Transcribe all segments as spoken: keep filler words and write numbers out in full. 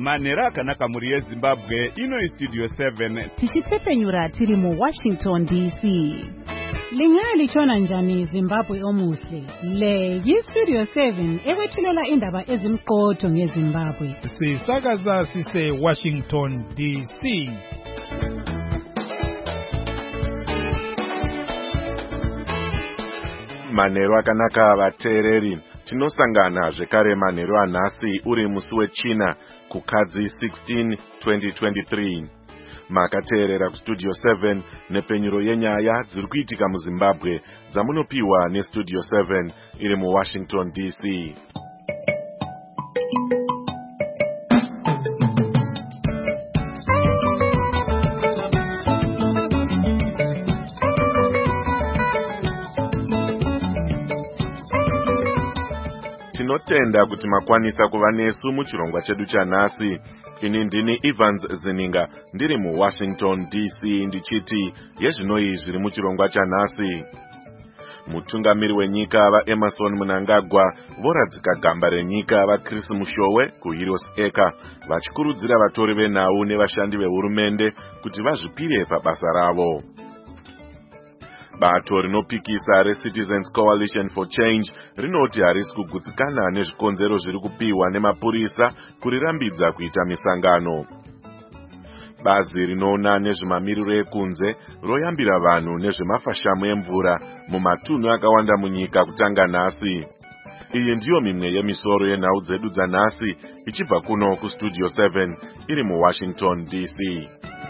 Manhero akanaka muri yeZimbabwe, ino Studio seven. Tichitsepenyura tiri mu Washington D C. Lingali chona njani Zimbabwe omuhle. Le yi Studio seven ewethulela indaba ezimqotho ngeZimbabwe. Sisakaza sise Washington D C. Manhero akanaka vateereri. Tinosangana zvekare manhero anhasi uri musi weChina kukadzi sixteen twenty twenty-three. Makateerera kuStudio seven nepenyuro yenyaya dziri kuitika muZimbabwe dzamunopiwa neStudio seven iri muWashington D C. Tinotenda kuti makwanisa kuva nesu muchirongwa chedu chanhasi. Ini ndini Evans Zininga ndiri muWashington D C ndichiti yezvinoi zviri muchirongwa chanhasi. Mutungamiri wenyika vaEmmerson Mnangagwa voradzika gamba renyika vaChris Mushowe kuHeroes Acre vachikurudzira vatori venhau nevashandi vehurumende kuti vazvipire pabasa ravo. Bato rinopikisa reCitizens Coalition for Change rinoti harisi kugutsikana nezvikonzero zviri kupiwa nemapurisa kurirambidza kuita misangano. Bazi rinoona nezvemamiriro ekunze royambira vanhu nezvemafashamu emvura mumatunhu akawanda munyika kutanga nhasi. Iyi ndiyo mimwe yemisoro yenhau dzedu dzanhasi ichibva kuno kuStudio seven iri muWashington D C.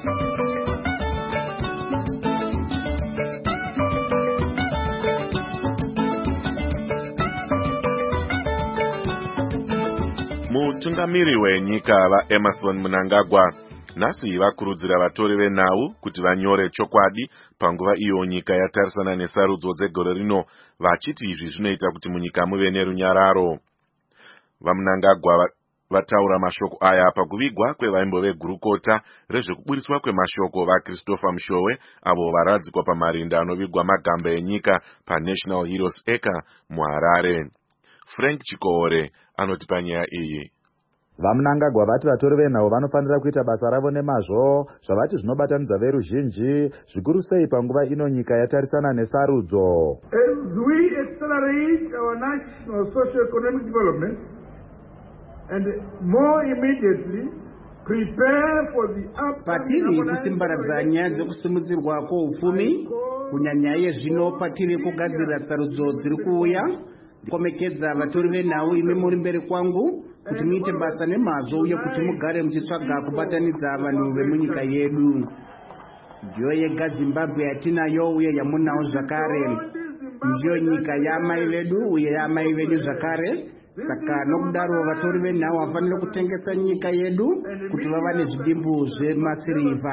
Mutungamiri wenyika vaEmmerson Mnangagwa nhasi vakurudzira vatori venhau kuti vanyore chokwadi panguva iyo nyika yatarisana nesarudzo dzegore rino, vachiti izvi zvinoita kuti munyika muve nerunyararo. VaMnangagwa vataura mashoko aya pakuvigwa kwevaimbove gurukota rezvekuburiswa kwemashoko vaChristopher Mushowe avo varadzikwa pamarinda anovigwa magamba enyika paNational Heroes Acre muHarare. Frank Chikore anoti panyaya iyi. VaMnangagwa vati vatori venhau vanofanira kuita basa ravo nemazvo zvavati zvinobatanidza veruzhinji zvikuru sei panguva ino nyika yatarisana nesarudzo. As we accelerate our national socio-economic development and more immediately prepare for the patiri kusimbaradza nyaya dzekusimudzirwa kwoupfumi kunyanya yezvino patiri kugadzirira sarudzo dziri kuuya. Ndikomekedza vatori venhau imi muri mberi kwangu kuti muite basa nemazvo uye kuti mugare muchitsvaga kubatanidza vanhu vemunyika yedu. Ndiyo yega Zimbabwe yatinayo uye yamunawo zvakare. Ndiyo nyika yaamai vedu uye yaamai vedu zvakare. Saka nokudaro vatori venhau vafanira kutengesa nyika yedu kuti vava nezvidimbu zvemasirivha.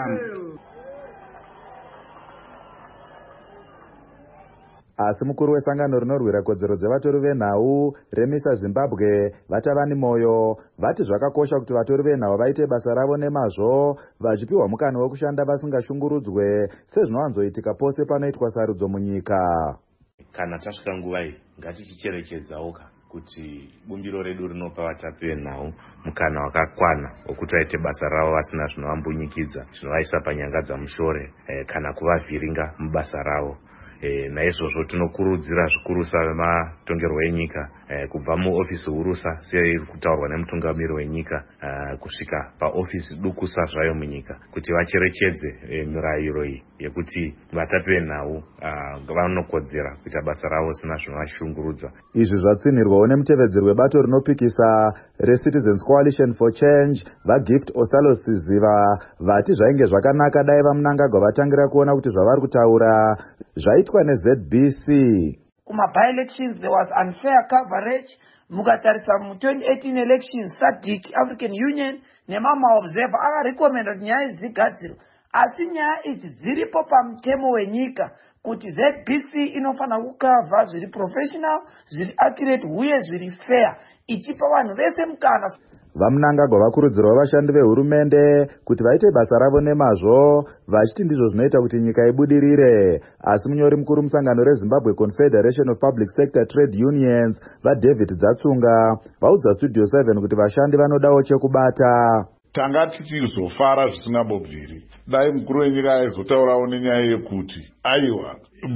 Asi mukuru wesangano rinorwira kodzero dzevatori venhau remisa Zimbabwe vatavani moyo vati zvakakosha kuti vatori venhau vaite basa ravo nemazvo vachipiwa mukana wekushanda vasingashungurudzwe sezvinowanzoitika pose panoitwa sarudzo munyika. Kana tasvika nguva iyi ngatichicherechedzawo kuti bumbiro redu rinopa vatapi venhau mukana wakakwana wekuti vaite basa ravo vasina zvinovambunyikidza zvinovaisa panyanga dzamushore eh, kana kuvavhiringa mubasa ravo. E, naizvozvo tinokurudzira zvikurusa vematongerwo enyika e, kubva muofisi hurusa seiri kutaurwa nemutungamiri wenyika e, kusvika paofisi dukusa zvayo munyika kuti vacherechedze e, mirayiro iyi yekuti vatapi venhau vanokodzera kuita basa ravo sina zvinovashungurudza. Izvi zvatsinirwawo nemutevedzeri webato rinopikisa reCitizens Coalition for Change vaGift Osalo Siziva vati zvainge zvakanaka dai vaMnangagwa vatangira kuona kuti zvavari kutaura zvaitwa neZ B C. Kuma by-elections there was unfair coverage. Mukatarisa mu twenty eighteen elections S A D C African Union nemama observer akarekomenda kuti nyaya dzigadzirwe, asi nyaya idzi dziripo pamutemo wenyika kuti Z B C inofana kukava zviri professional, zviri accurate uye zviri fair, ichipa vanhu vese mukana. VaMnangagwa vakurudzirwa vashandi vehurumende kuti vaite basa ravo nemazvo vachiti ndizvo zvinoita kuti nyika ibudirire. Asi munyori mukuru musangano reZimbabwe Confederation of Public Sector Trade Unions vaDavid Dzatsunga vaudza Studio seven kuti vashandi vanodawo chekubata. tanga tichizofara zvisingambobviri. Dai mukuru wenyika aizotaurawo nenyaya yekuti aiwa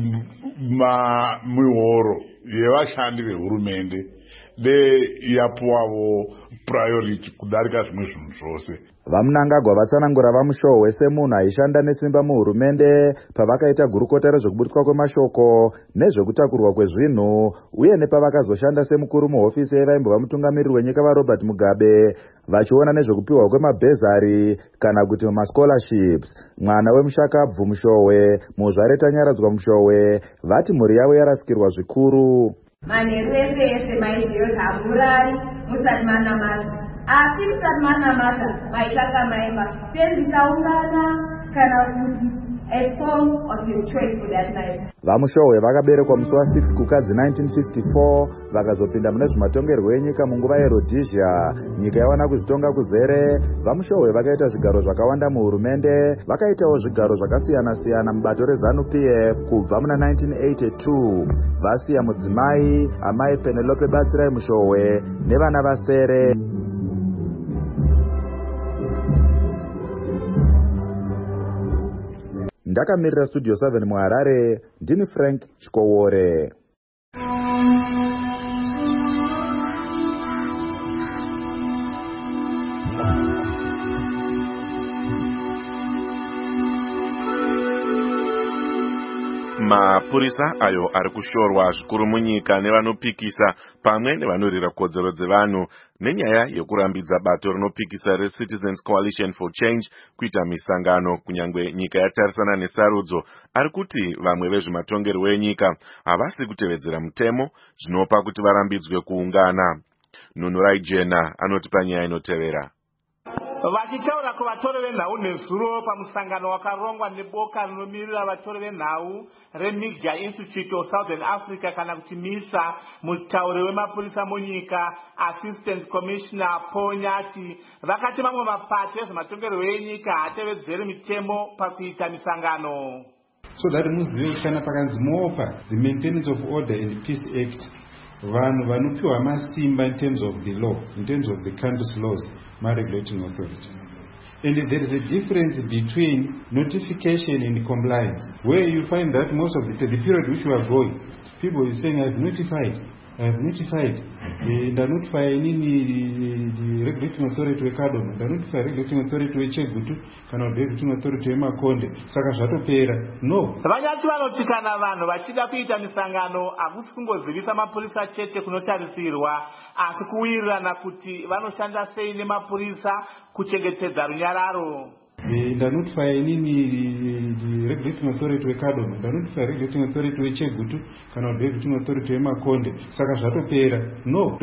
mihoro yevashandi vehurumende de yapuwawo priority kudarika zvimwe zvinhu zvose. Vamunangagwa vatsanangura vamushohwe semunhu aishanda nesimba muhurumende pavakaita gurukota rezvekuburiswa kwemashoko nezvekutakurwa kwezvinhu uye nepavakazoshanda semukuru muhofisi yevaimbova mutungamiriri wenyika vaRobert Mugabe vachiona nezvekupiwa kwemabhezari kana kuti mascholarships. Mwana wemushakabvu Mushohwe, muzvareta Nyaradzwa Mushohwe vati mhuri yavo yarasikirwa zvikuru. Manheru ese ese maiziyo zvaburari musati manamata asi musati manamata maitsvaka maimba tenzi taungana kana kuti a song of his choice for that night. Vamushohwe vakaberekwa musi wa6 kukadzi nineteen fifty-four vakazopinda mune zvimatongerwo enyika munguva yeRhodesia. Nyika yawana kuzvitonga kuzere. Vamushohwe vakaita zvigaro zvakawanda muhurumende, vakaitawo zvigaro zvakasiyana-siyana mubato reZANU-P F kubva muna nineteen eighty-two. Vasiya mudzimai amai Penelope Batsirai Mushohwe nevana vasere. Ndakamirira Studio seven muHarare, ndini Frank Chikowore. Mapurisa ayo ari kushorwa zvikuru munyika nevanopikisa pamwe nevanorira kodzero dzevanhu nenyaya yekurambidza bato rinopikisa reCitizens Coalition for Change kuita misangano kunyangwe nyika yatarisana nesarudzo. Ari kuti vamwe vezvematongerwo enyika havasi kutevedzera mutemo zvinopa kuti varambidzwe kuungana. Nunurai Jena anoti panyaya inotevera. Vachitaura kuvatori venhau nezuro pamusangano wakarongwa neboka rinomirira vatori venhau reMiga Institute of Southern Africa kana kuti MISA, mutauri wemapurisa munyika Assistant Commissioner Paul Nyati vakati mamwe mapato ezvematongerwo enyika haatevedzeri mitemo pakuita misangano. So that muzive kuti kana pakanzi mopa the Maintenance of Order and Peace Act, vanhu vanopiwa masimba in terms of the law, in terms of the country's laws, regulating authorities. And there is a difference between notification and compliance, where you find that most of the, the period which you are going, people are saying, I've notified, I've notified, and I notify the regulating authority to Ekadom, and I notify regulating authority to Echegutu, and I regulating authority to Emakonde, saka zvatopera. No. Vanyati vanoti kana vanhu vachida kuita misangano hakusi kungozivisa mapurisa chete kunotarisirwa, asi kuwirirana kuti vanoshanda sei nemapurisa kuchengetedza runyararo. And I notify the regulating authority to Ekadom, and I notify regulating authority to Echegutu, and I regulating authority to Emakonde, saka zvatopera. No.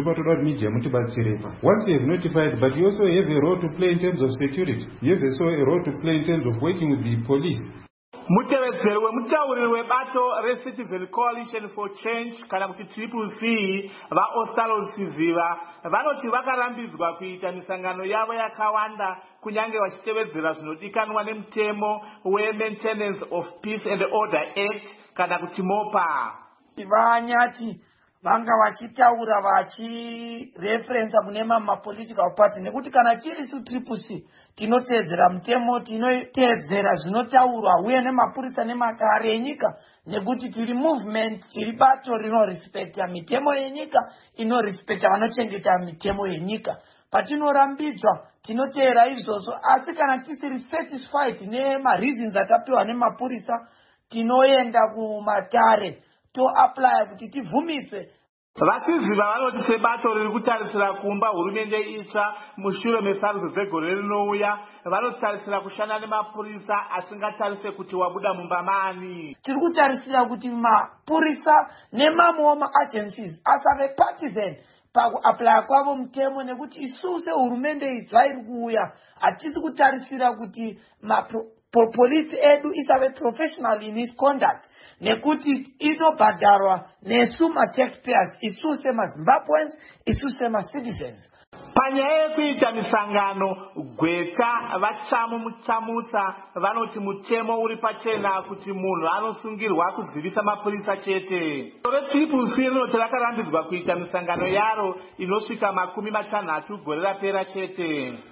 Once you have notified, but you also have a role to play in terms of security. You have also a role to play in terms of working with the police. Mutevedzeri wemutauriri webato reCitizen Coalition for Change kana kuti Triple C vaOstalo Siziva vanoti vakarambidzwa kuita misangano yavo yakawanda kunyange vachitevedzera zvinodikanwa nemutemo weMaintenance of Peace and Order Act kana kuti MOPA. Vanyati vanga vachitaura vachireferensa kune mapolitical party nekuti kana tiri su Triple C tinotedzera mutemo, tinotedzera zvinotaurwa uye nemapurisa nemakare enyika nekuti tiri movement, tiri bato rinorespekta mitemo yenyika, inorespekta vanochengeta mitemo yenyika. Patinorambidzwa tinoteera izvozvo, asi kana tisiri satisfied nemareasons atapiwa nemapurisa tinoenda kumatare to apply kuti tibvumitse. Vasiziva vanoti sebato riri kutarisira kumba hurumende itsva mushure mesarudzo dzegore rinouya, vanotarisira kushanda nemapurisa asingatarise kuti wabuda mumba mani. Tiri kutarisira kuti mapurisa nemamwewo maagencies asave partisan pakuapply kwavo mutemo, nekuti isusu sehurumende itsva iri kuuya hatisi kutarisira kuti mapolisi edu isave professional in his conduct, nekuti inobhadharwa nesu ma-taxpayers, isu semaZimbabweans, isu sema-citizens. Panyaya yekuita misangano, Gweta vachamu muchamutsa vanoti mutemo uri pachena kuti munhu anosungirwa kuzivisa mapurisa chete. ReTriple C rinoti rakarambidzwa kuita misangano yaro inosvika makumi matanhatu gore rapera chete.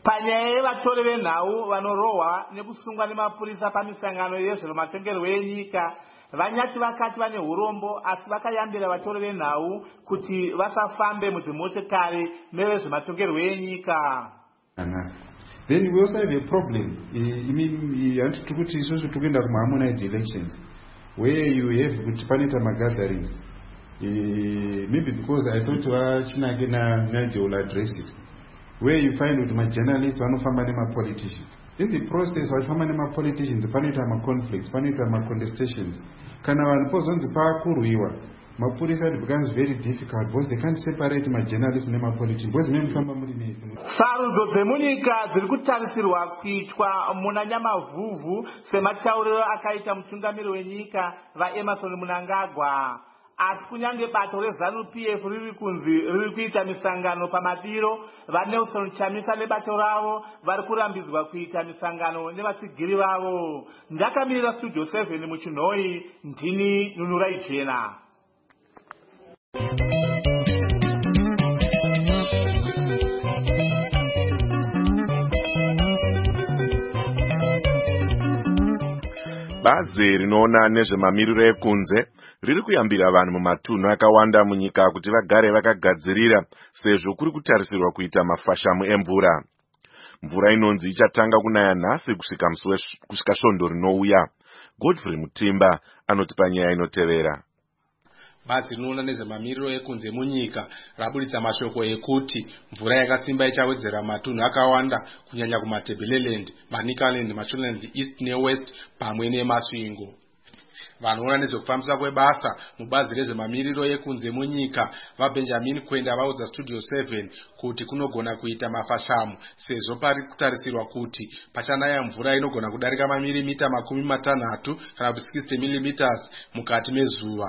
panyaya yevatori venhau vanorohwa nekusungwa nemapurisa pamisangano yezvematongerwo enyika, vanyati vakati vane urombo asi vakayambira vatori venhau kuti vasafambe mudzimotikari nevezvematongerwo enyika. Then we also have a problem. I mean, you have to put this also together with harmonized elections, where you have Panitama gatherings. Maybe because I thought Chinagina Nadia will address it, where you find with my journalists, one of my politicians. In the process of my politicians, Panitama conflicts, Panitama contestations, can I impose on the power Kuruiwa? My police becomes very difficult because they can't separate my journalists and my politicians. Sarudzo dzemunyika dziri kutarisirwa kuitwa muna Nyamavhuvhu sematauriro akaita mutungamiri wenyika vaEmmerson Mnangagwa. Asi kunyange bato reZANU-P F riri kunzi riri kuita misangano pamadiro, vaNelson Chamisa nebato ravo vari kurambidzwa kuita misangano nevatsigiri vavo. Ndakamirira Studio seven muChinhoi, ndini Nunurai Jena. Bazi rinoona nezvemamiriro ekunze riri kuyambira vanhu mumatunhu akawanda munyika kuti vagare vakagadzirira sezvo kuri kutarisirwa kuita mafashamu emvura. Mvura inonzi ichatanga kunaya nhasi kusvika kusvika svondo rinouya. Godfrey Mutimba anoti panyaya inotevera. Bazi rinoona nezvemamiriro ekunze munyika rabuditsa mashoko ekuti mvura yakasimba ichawedzera matunhu akawanda kunyanya kumaTebeleland, Manicaland, Machuland East neWest pamwe neMasvingo. Vanoona nezvekufambisa kwebasa mubazi rezvemamiriro ekunze munyika vaBenjamin Kwenda vaudza Studio seven kuti kunogona kuita mafashamu sezvo pari kutarisirwa kuti pachanaya mvura inogona kudarika mamilimita makumi matanhatu kana kuti sixty millimeters mukati mezuva.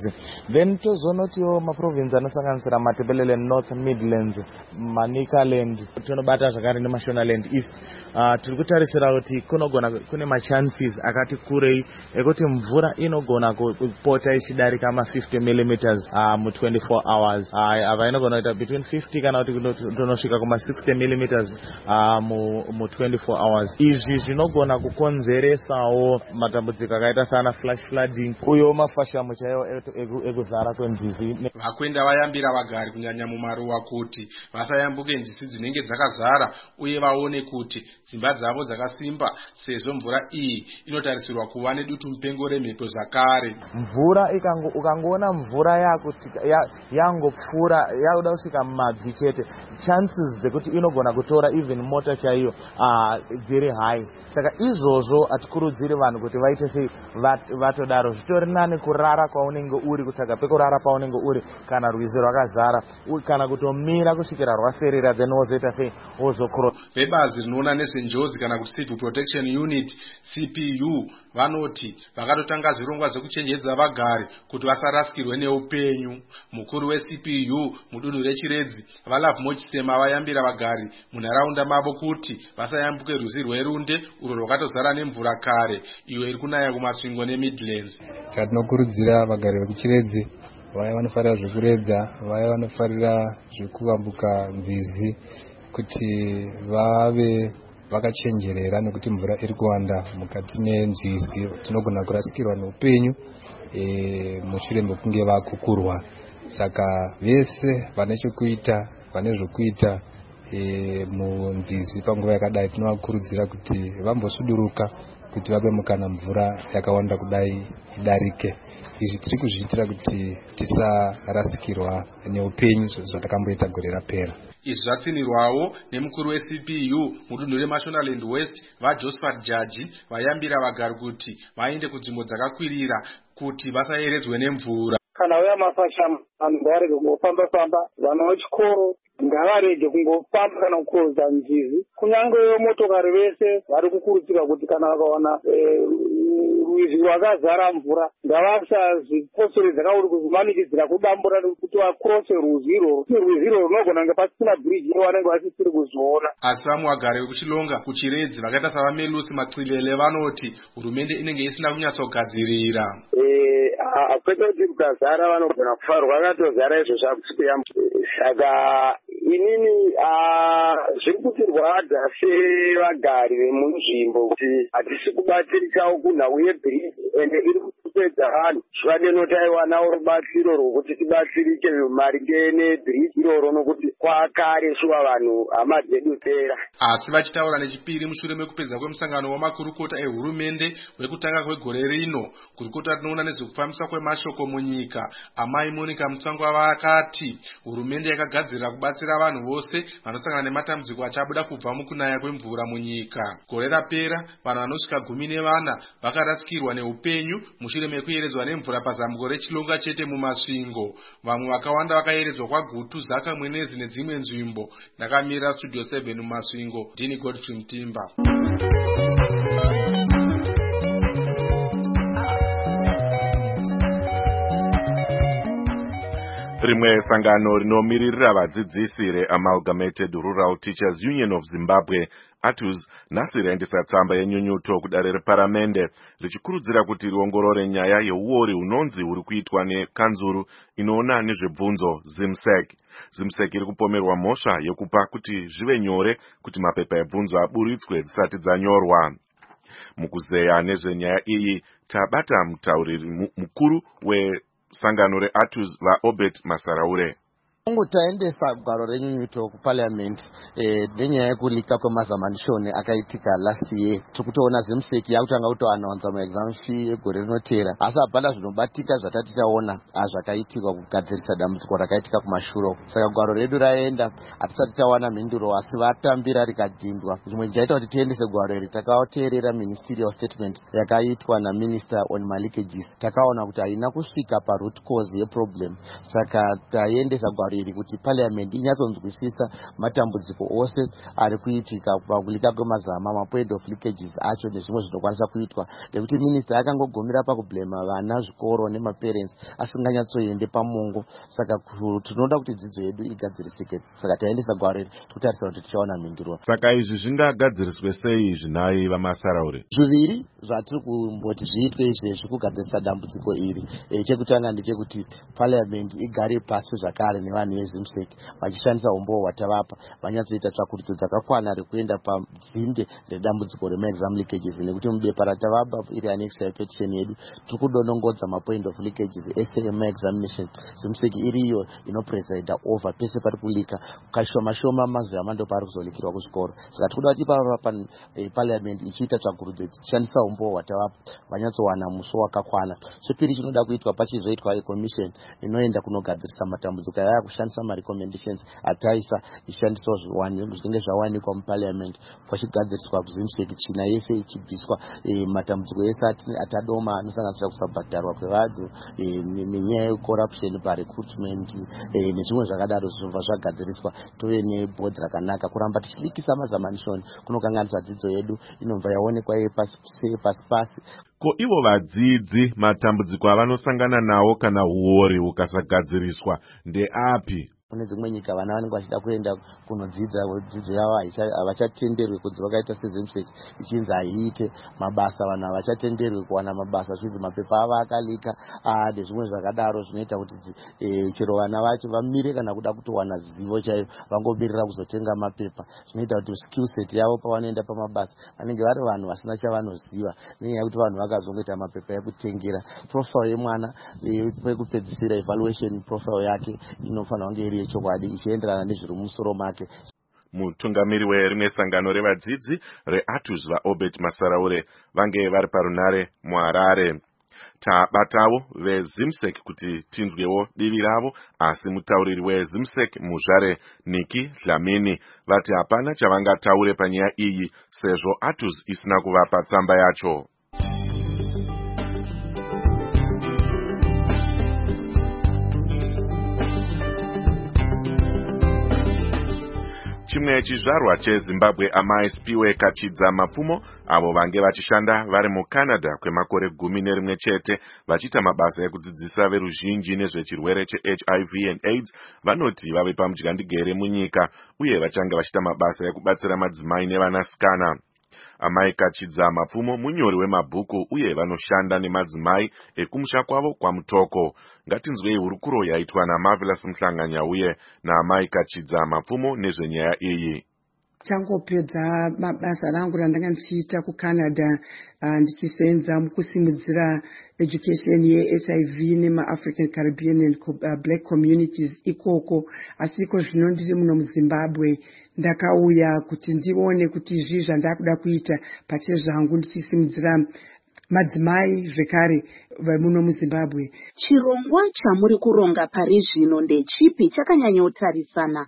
Then tozonotiwo maprovince anosanganisira maTebeleland, North Midlands, Manicaland, tonobata zvakare neMashonaland East. Uh, tiri kutarisira kuti kunogona kune machances akati kurei ekuti mvura inogona kupota ichidarika ma fifty millimeters uh, mu twenty-four hours. Uh, ava inogona kuita between fifty kana kuti tonosvika kuma sixty millimeters uh, mu, mu twenty-four hours. Izvi zvinogona kukonzeresawo matambudziko akaita sana flash flooding uyo mafashamu chaiwo ekuzara kwenzizi. Vakwenda vayambira vagari kunyanya mumaruwa kuti vasayambuke nzizi dzinenge dzakazara uye vaone kuti dzimba dzavo dzakasimba sezvo mvura iyi inotarisirwa kuva nedutu mupengo remhepo zvakare. Mvura ikango ukangoona mvura yakuti yangopfura yakuda kusvika mumabvi chete, chances dzekuti inogona kutora even mota chaiyo uh, dziri high. Saka izvozvo atikurudziri vanhu kuti vaite sei vatodaro. Zvitori nani kurara kwaunenge uri, kutsvaga pekurara paunenge uri kana rwizi rwakazara kana kutomira kusvikira rwaserera then wozoita sei wozokro. Vebazi rinoona nezvenjodzi kana kuti Civil Protection Unit C P U vanoti vakatotanga zvirongwa zvekuchenjedza vagari kuti vasarasikirwe neupenyu. Mukuru weC P U mudunhu reChiredzi Valav Mochisema vayambira vagari munharaunda mavo kuti vasayambuke rwizi rwerunde urwo rwakatozara nemvura kare iyo iri kunaya kuMasvingo neMidlands. Saka tinokurudzira vagari vekuChiredzi vaya vanofarira zvekuredza, vaya vanofarira zvekuvambuka nzizi kuti vave vakachenjerera nekuti mvura iri kuwanda mukati menzizi, tinogona kurasikirwa neupenyu e, mushure mekunge vakukurwa. Saka vese vane chekuita vane zvokuita e, munzizi panguva yakadai tinovakurudzira kuti vambosuduruka kuti vape mukana mvura yakawanda kudai idarike. Izvi tiri kuzviitira kuti tisarasikirwa neupenyu zvatakamboita gore rapera. Izvi zvatsinirwawo nemukuru weC P U mudunhu reMashonaland West vaJosephat Jaji vayambira vagari kuti vaende kunzvimbo dzakakwirira kuti vasayeredzwe nemvura. Kana uya mafashamu vanhu ngavarege kungofamba famba, vana vechikoro ngavarege kungofamba kana kukurodza nzizi. Kunyange motokari vese vari kukurudzirwa kuti kana vakaona rwizi rwakazara mvura ngavasazvipoteredza kauri kuzvimanikidzira kudambura kuti vakrose rwuziro. Rwuziro runogona kunge pasina bridge vanenge vasisiri kuzviona. Asi vamwe vagari vekuchilonga kuChiredzi vakaita savaMelusi Macilele vanoti hurumende inenge isina kunyatsogadzirira. Kwete kuti kukazara vanogona kufa, rwakatozara izvo zvakusiya. Saka inini zviri kutirwadza sevagari vemunzvimbo kuti hatisi kubatsirikawo kunhau yebhiriji ende iri kupedza vanhu. Zvivade notaiwanawo rubatsiro rwokuti tibatsirike maringe nebhiriji iroro nokuti kwakare shuwa vanhu hama dzedu pera. Asi vachitaura nechipiri mushure mekupedza kwemusangano wamakurukota ehurumende wekutanga kwegore rino, kurukota rinoona nezvekufambiswa kwemashoko munyika Amai Monica Mutsvangwa vakati hurumende yakagadzirira kubatsira vanhu vose vanosangana nematambudziko achabuda kubva mukunaya kwemvura munyika. Gore rapera vanhu vanosvika gumi nevana vakarasikirwa neupenyu mushure mekuyeredzwa nemvura pazambuko rechilonga chete mumasvingo. Vamwe vakawanda vakayeredzwa kwaGutu, Zaka, Mwenezi nedzimwe nzvimbo. Ndakamirira Studio seven mumasvingo, ndini Godfrey Mutimba. Rimwe sangano rinomiririra vadzidzisi reAmalgamated Rural Teachers Union of Zimbabwe A T U Z nhasi raendesa tsamba yenyunyuto kudare reparamende richikurudzira kuti riongorore nyaya yeuori hunonzi huri kuitwa nekanzuru inoona nezvebvunzo ZIMSEC. ZIMSEC iri kupomerwa mhosva yekupa kuti zvive nyore kuti mapepa ebvunzo aburitswe dzisati dzanyorwa. Mukuzeya nezvenyaya iyi tabata mutauriri mukuru we sangano re A T U Z vaObert Masaraure. Taendesa gwaro renyunyuto kuparliament eh, nenyaya yekulika kwemazamanishoni akaitika last year. Tikutoona ZIMSEC yakutanga kutoannounce maexam fee egore rinotera, asi hapana zvinobatika zvatati taona zvakaitika kugadzirisa dambudziko rakaitika kumashuro. Saka gwaro redu raenda hatisati tawana mhinduro, asi vatambira rikadhindwa. Zvimwe chaita kuti tiendese gwaro iri, takateerera ministerial statement yakaitwa naminister on maleakages. Takaona kuti haina kusvika paroot cause yeproblem, saka taendesa gwaro iri kuti parliament inyatsonzwisisa matambudziko ose ari kuitika pakulika kwemazama, mapoint of leakages acho nezvimwe zvinokwanisa kuitwa, ngekuti minister akangogomera pakublema vana, zvikoro nemaparents asinganyatsoende pamongo. Saka tinoda kuti dzidzo yedu igadzirisike, saka taendesa gwaro iri tikutarisa kuti tichaona mhinduro. Saka izvi zvingagadziriswe sei zvinai vaMasaraure? Zviviri zvatiri kumboti zviitwe izvezvi kugadzirisa dambudziko iri. E, chekutanga ndechekuti parliament igare pasi zvakare nevanhu veZIMSEC vachishandisa umbowo hwatavapa, vanyatsoita tsvakurudzo dzakakwana rekuenda padzinde redambudziko remaexam leakages, nekuti mubepa ratavapa iri annex petition yedu tiri kudonongodza mapoint of leakages ese emaexamination. ZIMSEC iriyo inopresida over pese pari kulika, kashoma shoma mazwi amando pari kuzolikirwa kuzvikoro. Saka tikuda kuti ipapa parliament ichiita tsvakurudzo tichishandisa umbowo hwatavapa vanyatsowana muso wakakwana. Chepiri chinoda kuitwa pachizoitwa commission inoenda kunogadzirisa matambudziko aya kushandisa marecommendations ataisa ishandiswa zvinenge zvawanikwa muparliament kwachigadziriswa kuZIMSEC, china yese ichibviswa, e, matambudziko ese atadoma anosanganisira kusabhadharwa kwevanhu, e, nenyaya yecorruption parecruitment, e, nezvimwe zvakadaro zvinobva zvagadziriswa. Tove neboard rakanaka. Kuramba tichilikisa mazamanishoni kunokanganisa dzidzo yedu inobva yaonekwa pasi pasi. Ko ivo vadzidzi matambudziko avanosangana nawo kana huori hukasagadziriswa ndeapi? Kune dzimwe nyika vana vanenge vachida kuenda kunodzidza dzidzo yavo havachatenderwi kunzi vakaita seZIMSEC ichinzi haiite mabasa, vanhu havachatenderwi kuwana mabasa zvizi mapepa avo akalika nezvimwe zvakadaro. Zvinoita kuti e, chero vana vacho vamire kana kuda kutowana zivo chaivo, vangomirira kuzotenga mapepa. Zvinoita kuti skill set yavo pavanoenda pamabasa vanenge vari vanhu vasina chavanoziva, nenyaya yekuti vanhu vakazongoita mapepa ekutengera. Profile yemwana e, pekupedzisira evaluation profile yake inofanira kunge iri yechokwadi ichienderana nezviri mumusoro make. Mutungamiri werimwe sangano revadzidzi reA T U Z vaObert Masaraure vange vari parunare muHarare. Tabatawo veZIMSEC kuti tinzwewo divi ravo, asi mutauriri weZIMSEC muZhare Niki Dlamini vati hapana chavangataure panyaya iyi sezvo A T U Z isina kuvapa tsamba yacho. Chimwe chizvarwa cheZimbabwe Amai Spiwe Kachidza Mapfumo avo vange vachishanda vari muCanada kwemakore gumi nerimwe chete vachiita mabasa ekudzidzisa veruzhinji nezvechirwere cheH I V and AIDS vanoti vave pamudyandegere munyika uye vachange vachiita mabasa ekubatsira madzimai nevanasikana. Amai Kachidza Mapfumo munyori wemabhuku uye vanoshanda nemadzimai ekumusha kwavo kwaMutoko. Ngatinzwei hurukuro yaitwa naMarvelous Mhlanganyauye naamai Kachidza Mapfumo nezvenyaya iyi. Changopedza mabasa rangu randanga ndichiita kuCanada uh, ndichisenza mukusimudzira education ye-H I V nema-African Caribbean and uh, Black communities ikoko. Asi iko zvino ndiri muno muZimbabwe ndakauya kuti ndione kuti izvi zvandakuda kuita pachezvangu ndichisimudzira madzimai zvekare muno muZimbabwe. Chirongwa chamuri kuronga pari zvino ndechipi chakanyanyotarisana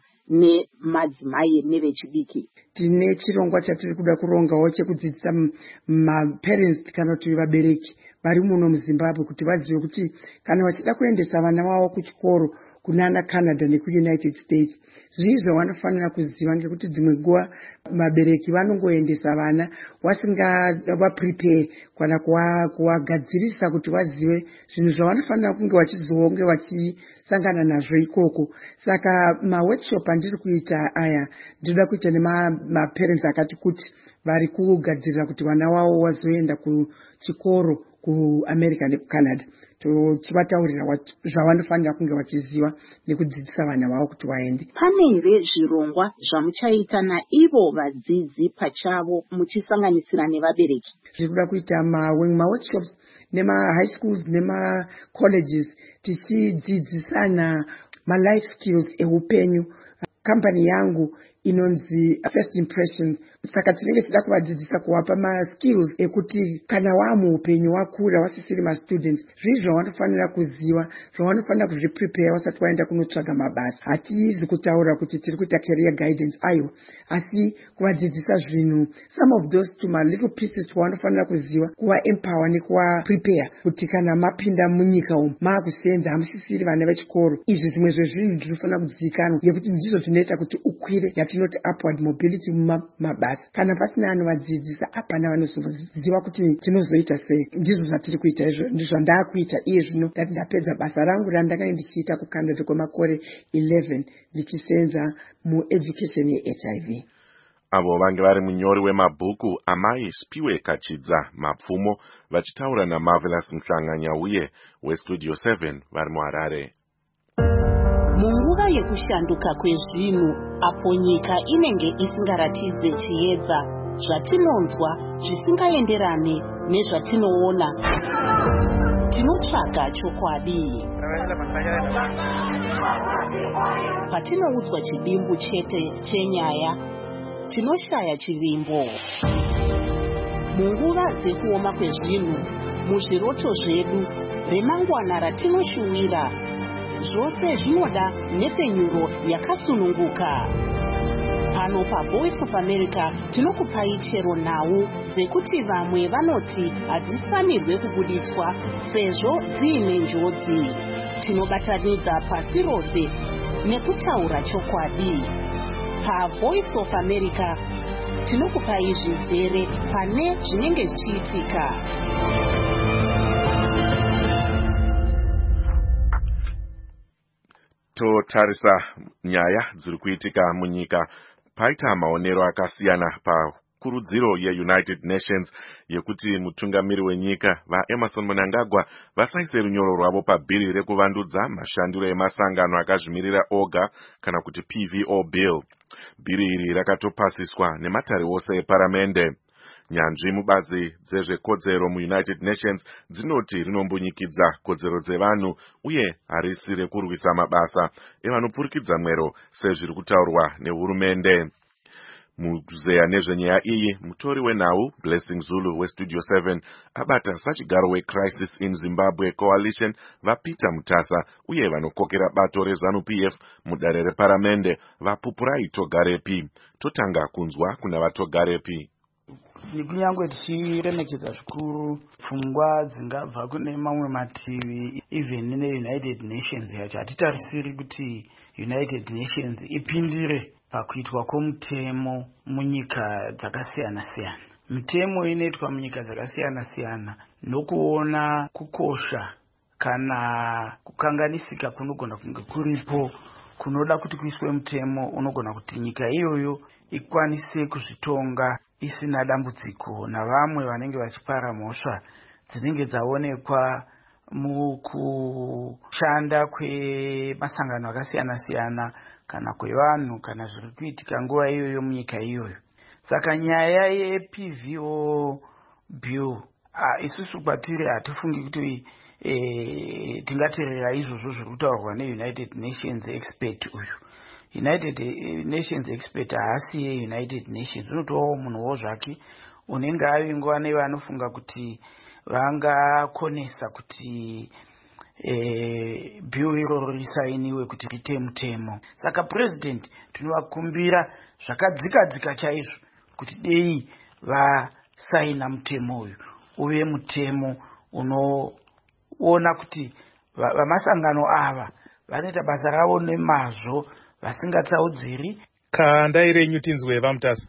nemadzimai nevechidiki? Tine chirongwa chatiri kuda kurongawo chekudzidzisa maparents kana kuti vabereki vari muno muZimbabwe kuti vazive kuti kana vachida kuendesa vana vavo kuchikoro kunana Canada nekuUnited States zvizvo vanofanira kuziva, ngekuti dzimwe nguva mabereki vanongoendesa vana vasinga vaprepare kana kuvagadzirisa kuti vazive zvinhu zvavanofanira kunge vachizonge vachisangana nazvo ikoko. Saka maworkshop andiri kuita aya ndinoda kuita nemaparents akati kuti vari kugadzirira kuti vana vavo vazoenda kuchikoro kuAmerica nekuCanada, tichivataurira zvavanofanira kunge vachiziva nekudzidzisa vana vavo kuti vaende. Pane here zvirongwa zvamuchaita naivo vadzidzi pachavo muchisanganisira nevabereki? Tiri kuda kuita ma-workshops nema-high schools nema-colleges tichidzidzisana ma-life skills eupenyu. Kampani yangu inonzi First Impression, saka tinenge tichida kuvadzidzisa kuvapa ma-skills ekuti kana wamuupenyu wakura wasisiri ma-students zvizvo vanofanira kuziva, zvavanofanira kuzviprepare vasati vaenda kunotsvaga mabasa. Hatizi kutaura kuti tiri kuita career guidance ayo, asi kuvadzidzisa zvinhu, some of those to my little pieces tvavanofanira kuziva, kuva empower nekuva prepare kuti kana mapinda munyika umu maakusenza hamusisiri vana vechikoro. Izvi zvimwe zvezvinhu zvinofanira kuzivikanwa ngekuti ndizvo zvinoita kuti ukwire, yatinoti upward mobility mumabasa. Kana pasina anovadzidzisa hapana vanozoziva kuti tinozoita sei. Ndizvo zvatiri kuita izvo, ndizvo ndakuita iye zvino ndati ndapedza basa rangu randanga ndichiita kuCanada kwemakore eleven ndichisenza mueducation ye-H I V. Avo vange vari munyori wemabhuku amai Spiwe Kachidza Mapfumo vachitaura naMarvelous Mhlanganyauye weStudio seven vari muHarare. Munguva yekushanduka kwezvinhu, apo nyika inenge isingaratidze chiedza, zvatinonzwa zvisingaenderane nezvatinoona, tinotsvaga chokwadi. Patinoudzwa chidimbu chete chenyaya, tinoshaya chivimbo. Munguva dzekuoma kwezvinhu, muzviroto zvedu, remangwana ratinoshuwira, zvose zvinoda nhepfenyuro yakasununguka. Pano paVoice of America tinokupai chero nhau dzekuti vamwe vanoti hadzifanirwe kubuditswa sezvo dziine njodzi. Tinobatanidza pasi rose nekutaura chokwadi. PaVoice of America tinokupai zvizere pane zvinenge zvichiitika. Totarisa nyaya dziri kuitika munyika. Paita maonero akasiyana pakurudziro yeUnited Nations yekuti mutungamiri wenyika vaEmerson Mnangagwa vasaise runyoro rwavo pabhiri rekuvandudza mashandiro emasangano akazvimirira oga kana kuti P V O bill. Bhiri iri rakatopasiswa nematare ose eparamende. Nyanzvi mubazi dzezvekodzero muUnited Nations dzinoti rinombunyikidza kodzero dzevanhu uye harisi rekurwisa mabasa evanopfurikidza mwero sezviri kutaurwa nehurumende. Mukuzeya nezvenyaya iyi, mutori wenhau Blessing Zulu weStudio seven abata sachigaro weCrisis in Zimbabwe Coalition vaPeter Mutasa uye vanokokera bato reZANU P F mudare reparamende vaPupurai Togarepi. Totanga kunzwa kuna vaTogarepi. Kunyange tichiremekedza zvikuru pfungwa dzingabva kune mamwe mativi, even neUnited Nations yacho hatitarisiri kuti United Nations ipindire pakuitwa kwomutemo munyika dzakasiyana siyana. Mitemo inoitwa munyika dzakasiyana siyana nokuona kukosha kana kukanganisika kunogona kunge kuripo kunoda kuti kuiswe mutemo unogona kuti nyika iyoyo ikwanise kuzvitonga isina dambudziko navamwe vanenge vachipara mhosva dzinenge dzaonekwa mukushanda kwemasangano akasiyana-siyana kana kwevanhu kana zviri kuitika nguva iyoyo munyika iyoyo. Saka nyaya ye-P V O bill isusu kwatiri hatifungi kuti e, tingateerera izvozvo zviri kutaurwa ne-United Nations expert uyu. United Nations expert haasi ye-United Nations, unotovawo munhuwo zvake unenge avingwa nevanofunga kuti vangakonesa kuti e, bill iroro risainiwe kuti riite mutemo. Saka president tinovakumbira zvakadzika-dzika chaizvo kuti dei vasaina mutemo uyu uve mutemo unoona kuti vamasangano ava vanoita basa ravo nemazvo vasingatsaudziri. Kandai renyu tinzwe vamutasa.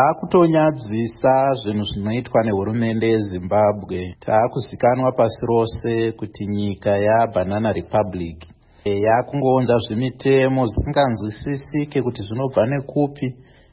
Zvakutonyadzisa zvinhu zvinoitwa nehurumende yeZimbabwe. Taakuzikanwa pasi rose kuti nyika yaBanana Republic yakungounza zvimitemo zvisinganzwisisike kuti zvinobva nekupi.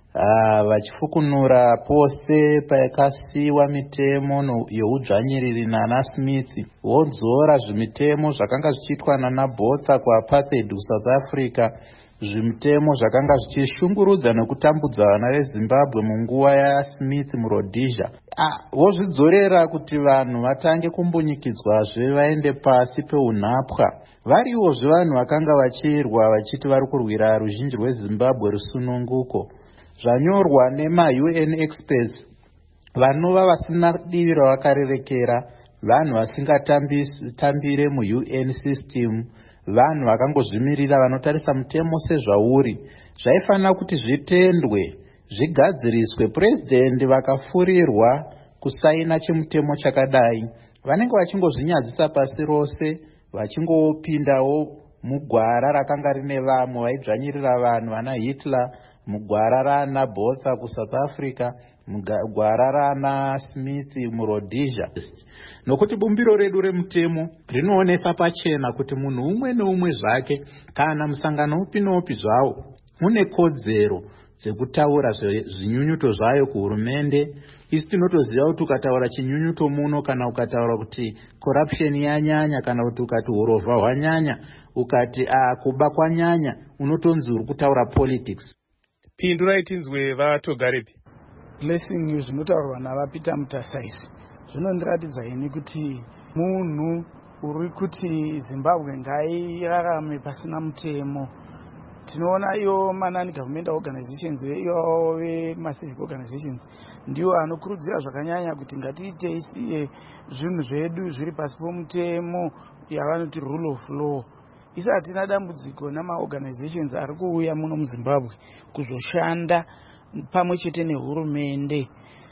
Uh, vachifukunura pose paikasiwa mitemo youdzvanyiriri nana Smith, vodzora zvimitemo zvakanga zvichiitwa nana Botha kuapartheid kuSouth Africa, zvimitemo zvakanga zvichishungurudza nekutambudza vana veZimbabwe munguva yaSmith muRhodesia. Ah, vozvidzorera kuti vanhu vatange kumbunyikidzwazve vaende pasi peunhapwa. Variwozve vanhu vakanga vachirwa vachiti vari kurwira ruzhinji rweZimbabwe rusununguko. Zvanyorwa nema-U N experts vanova vasina divi ravakarerekera, vanhu vasingatambire mu-U N system, vanhu vakangozvimirira vanotarisa mutemo sezvauri. Zvaifanira kuti zvitendwe, zvigadziriswe. President vakafurirwa kusaina chimutemo chakadai vanenge vachingozvinyadzisa pasi rose, vachingopindawo mugwara rakanga rine vamwe vaidzvanyirira vanhu vana Hitler, mugwara rana Botha kuSouth Africa, mugwara rana Smith muRhodesia. Nokuti bumbiro redu remutemo rinoonesa pachena kuti munhu umwe neumwe zvake kana musangano upi noupi zvawo une kodzero dzekutaura zvinyunyuto zvayo kuhurumende. Isi tinotoziva kuti ukataura chinyunyuto muno, kana ukataura kuti corruption yanyanya, kana kuti ukati urovha hwanyanya, ukati ah, kuba kwanyanya, unotonzi uri kutaura politics. Pindurai tinzwe vatogarepi. Blessing zvinotaurwa navaPeter Mutasa izvi zvinondiratidza ini kuti munhu uri kuti Zimbabwe ngairarame pasina mutemo. Tinoona iyo manani government organizations iyo ve-civic organizations ndiwo anokurudzira zvakanyanya kuti ngatiite isiye zvinhu zvedu zviri pasi pomutemo yavanoti rule of law. Isa hatina dambudziko nama-organizations ari kuuya muno muZimbabwe kuzoshanda pamwe chete nehurumende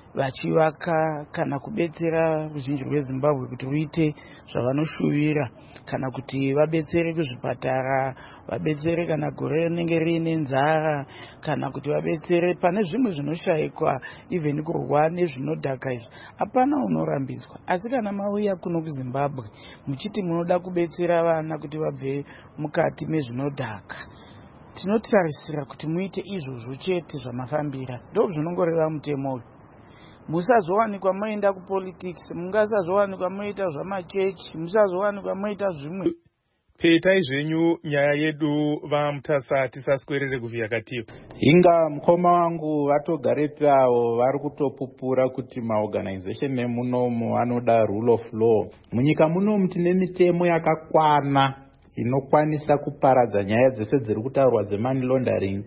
vachivaka kana kubetsera ruzhinji rweZimbabwe kuti ruite zvavanoshuvira, kana kuti vabetsere kuzvipatara, vabetsere kana gore rinenge riine nzara, kana kuti vabetsere pane zvimwe zvinoshayikwa, even kurwa nezvinodhaka izvi. Hapana unorambidzwa. Asi kana mauya kuno kuZimbabwe muchiti munoda kubetsera vana kuti vabve mukati mezvinodhaka, tinotarisira kuti muite izvozvo chete zvamafambira. Ndo zvinongoreva mutemo uyu. Musazowanikwa moenda kupolitics, mungasazowanikwa moita zvamachechi, musazowanikwa moita zvimwe. Petai zvenyu nyaya yedu vamutasa tisaswerere kuvia katiyo. Inga mukoma wangu vatogarepi avo vari kutopupura kuti maorganization emunomu anoda rule of law. Munyika munomu tine mitemo yakakwana inokwanisa kuparadza nyaya dzese dziri kutaurwa dzemoney laundering.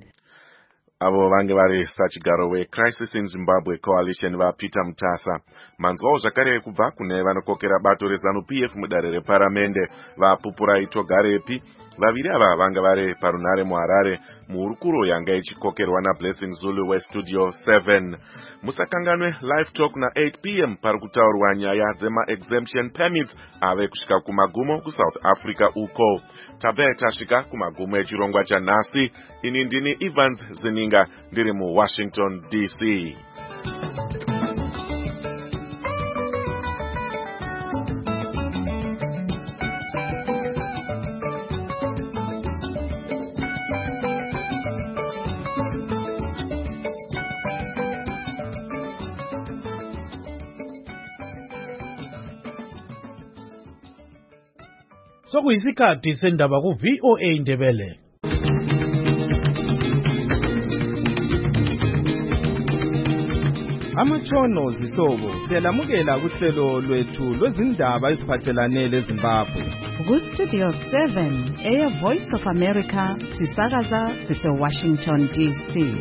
Avo vange vari sachigaro weCrisis in Zimbabwe Coalition vaPeter Mutasa. Manzwawo zvakare kubva kune vanokokera bato reZANU P F mudare reparamende vaPupurai Togarepi. Vaviri ava vanga vari parunhare muHarare muhurukuro yanga ichikokerwa naBlessing Zulu weStudio seven. Musakanganwe live talk na eight p m pari kutaurwa nyaya dzema-exemption permits ave kusvika kumagumo kuSouth Africa uko. Tabe tasvika kumagumo echirongwa chanhasi. Ini ndini Evans Zininga ndiri muWashington D C. Sokuyisikhathi sendaba ku V O A Indebele. Amatshono zihlobo siyalamukela kuhlelo lwethu lwezindaba eziphathelane leZimbabwe. Ku Studio seven, Air Voice of America, sisakaza sise Washington D C.